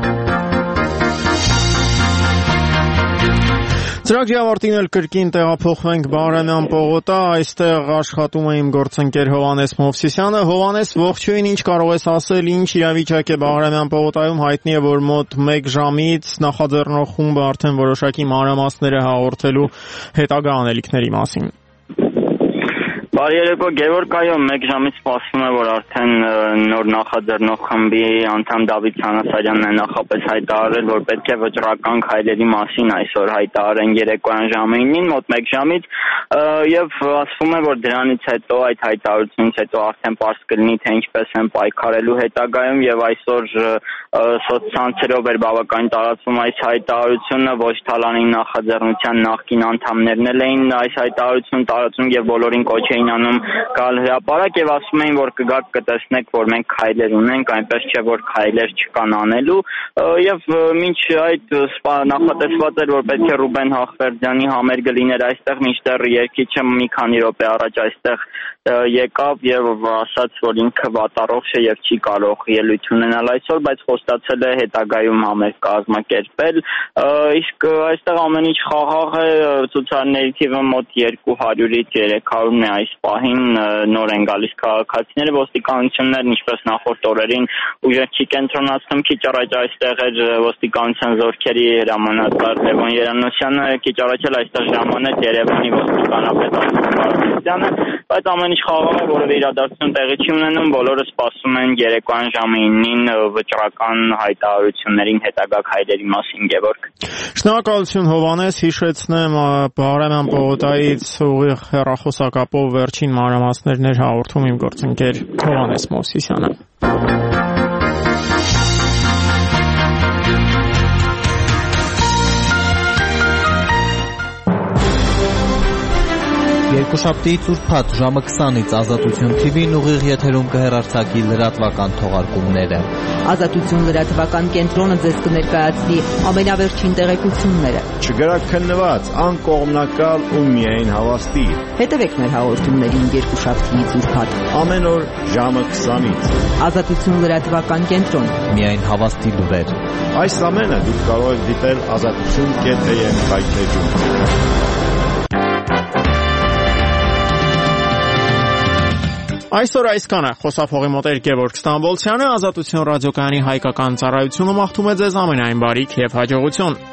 Ծրագրի ավարտին էլ կրկին տեղափոխվենք Բաղրամյան պողոտա, այստեղ աշխատում է իմ գործընկեր Հովհաննես Մովսիսյանը։ Հովհաննես, ողջույն, ինչ կարող ես ասել, ինչ իրավիճակ է Բաղրամյան պողոտայում, հայտնի է, որ մոտ 1 ժամից նախաձեռնող խումբը արդեն որոշակի մանրամասներ է հաղորդելու հետագա անելիքների մասին։ Բարի երեկո, Գևորգայում 1 ժամից սպասվում է, որ արդեն նոր նախաձեռնող խմբի անդամ Դավիթ Սանասարյանն է նախապես հայտարարել, որ պետք է վճռական քայլերի մասին այսօր հայտարարեն երեկոյան ժամը 9-ին, մոտ 1 ժամից, եւ ասվում է, որ դրանից հետո այդ հայտարարությունից հետո արդեն պարզ կլինի, թե ինչպես են պայքարելու հետագայում, եւ այսօր սոցցանցերով էր բավական տարածվում այս հայտարարությունը, ոչ Թալանի նախաձեռնության նախկին անդամներն էլ էին այս հայտարարություն տարածում եւ բոլորին կոչ էին անում գալ հրապարակ եւ ասում էին, որ կգաք կտեսնեք, որ մենք քայլեր ունենք, այնպես չէ որ քայլեր չկան անելու եւ մինչ այդ նախատեսված էր որ պետք է Ռուբեն Հախվերդյանի համերգը լիներ այստեղ, մինչդեռ երկիչը մի քանի րոպե առաջ այստեղ եկավ եւ ասաց որ ինքը վատառողջ է եւ չի կարող ելույթ ունենալ այսօր, բայց խոստացել է հետագայում համերգ կազմակերպել, իսկ այստեղ ամեն ինչ խաղաղ է, ցուցարարների թիվը մոտ 200-ից 300-ն է այս պահին, նոր են գալիս քաղաքացիները, ոստիկանություններն ինչպես նախորդ օրերին ուժեր չի կենտրոնացնում, քիչ առաջ այստեղ էր ոստիկանության զորքերի հրամանատար Լևոն Երանոսյանը, քիչ առաջ էլ այստեղ ժամանեց Երևանի ոստիկանապետ Արմեն, բայց ամեն ինչ խաղաղ է, որևէ իրադարձություն տեղի չի ունենում, բոլորը սպասում են երեկոյան ժամը 9-ին վճռական հայտարարություններին հետագա քայլերի մասին, Գևորգ։ Շնորհակալություն Հովանես, հիշեցնեմ Բաղրամյան պողոտայից ուղիղ հեռախոսակապով վերջին մանրամասներն հաղորդում իմ գործընկեր Հովանես Մովսիսյանը։ Երկուշաբթիից ուրբաթ ժամը 20-ից Ազատություն TV-ն ուղիղ եթերում կհեռարձակի լրատվական թողարկումները։ Ազատություն լրատվական կենտրոնը ձեզ կներկայացնի ամենավերջին տեղեկությունները։ Չգրաքննված, անկողմնակալ ու միայն հավաստի։ Հետևեք մեր հաղորդումներին երկուշաբթիից ուրբաթ ամեն օր ժամը 20-ից։ Ազատություն լրատվական կենտրոն։ Միայն հավաստի լուրեր։ Այս ամենը դուք կարող եք դիտել azatutun.am կայքեջում։ Այսօր այսքանը խոսափողի մոտ էր Գևորգ Ստամբոլցյանը, Ազատություն ռադիոկայանի հայկական ծառայությունը մաղթում է ձեզ ամենայն բարիք եւ հաջողություն։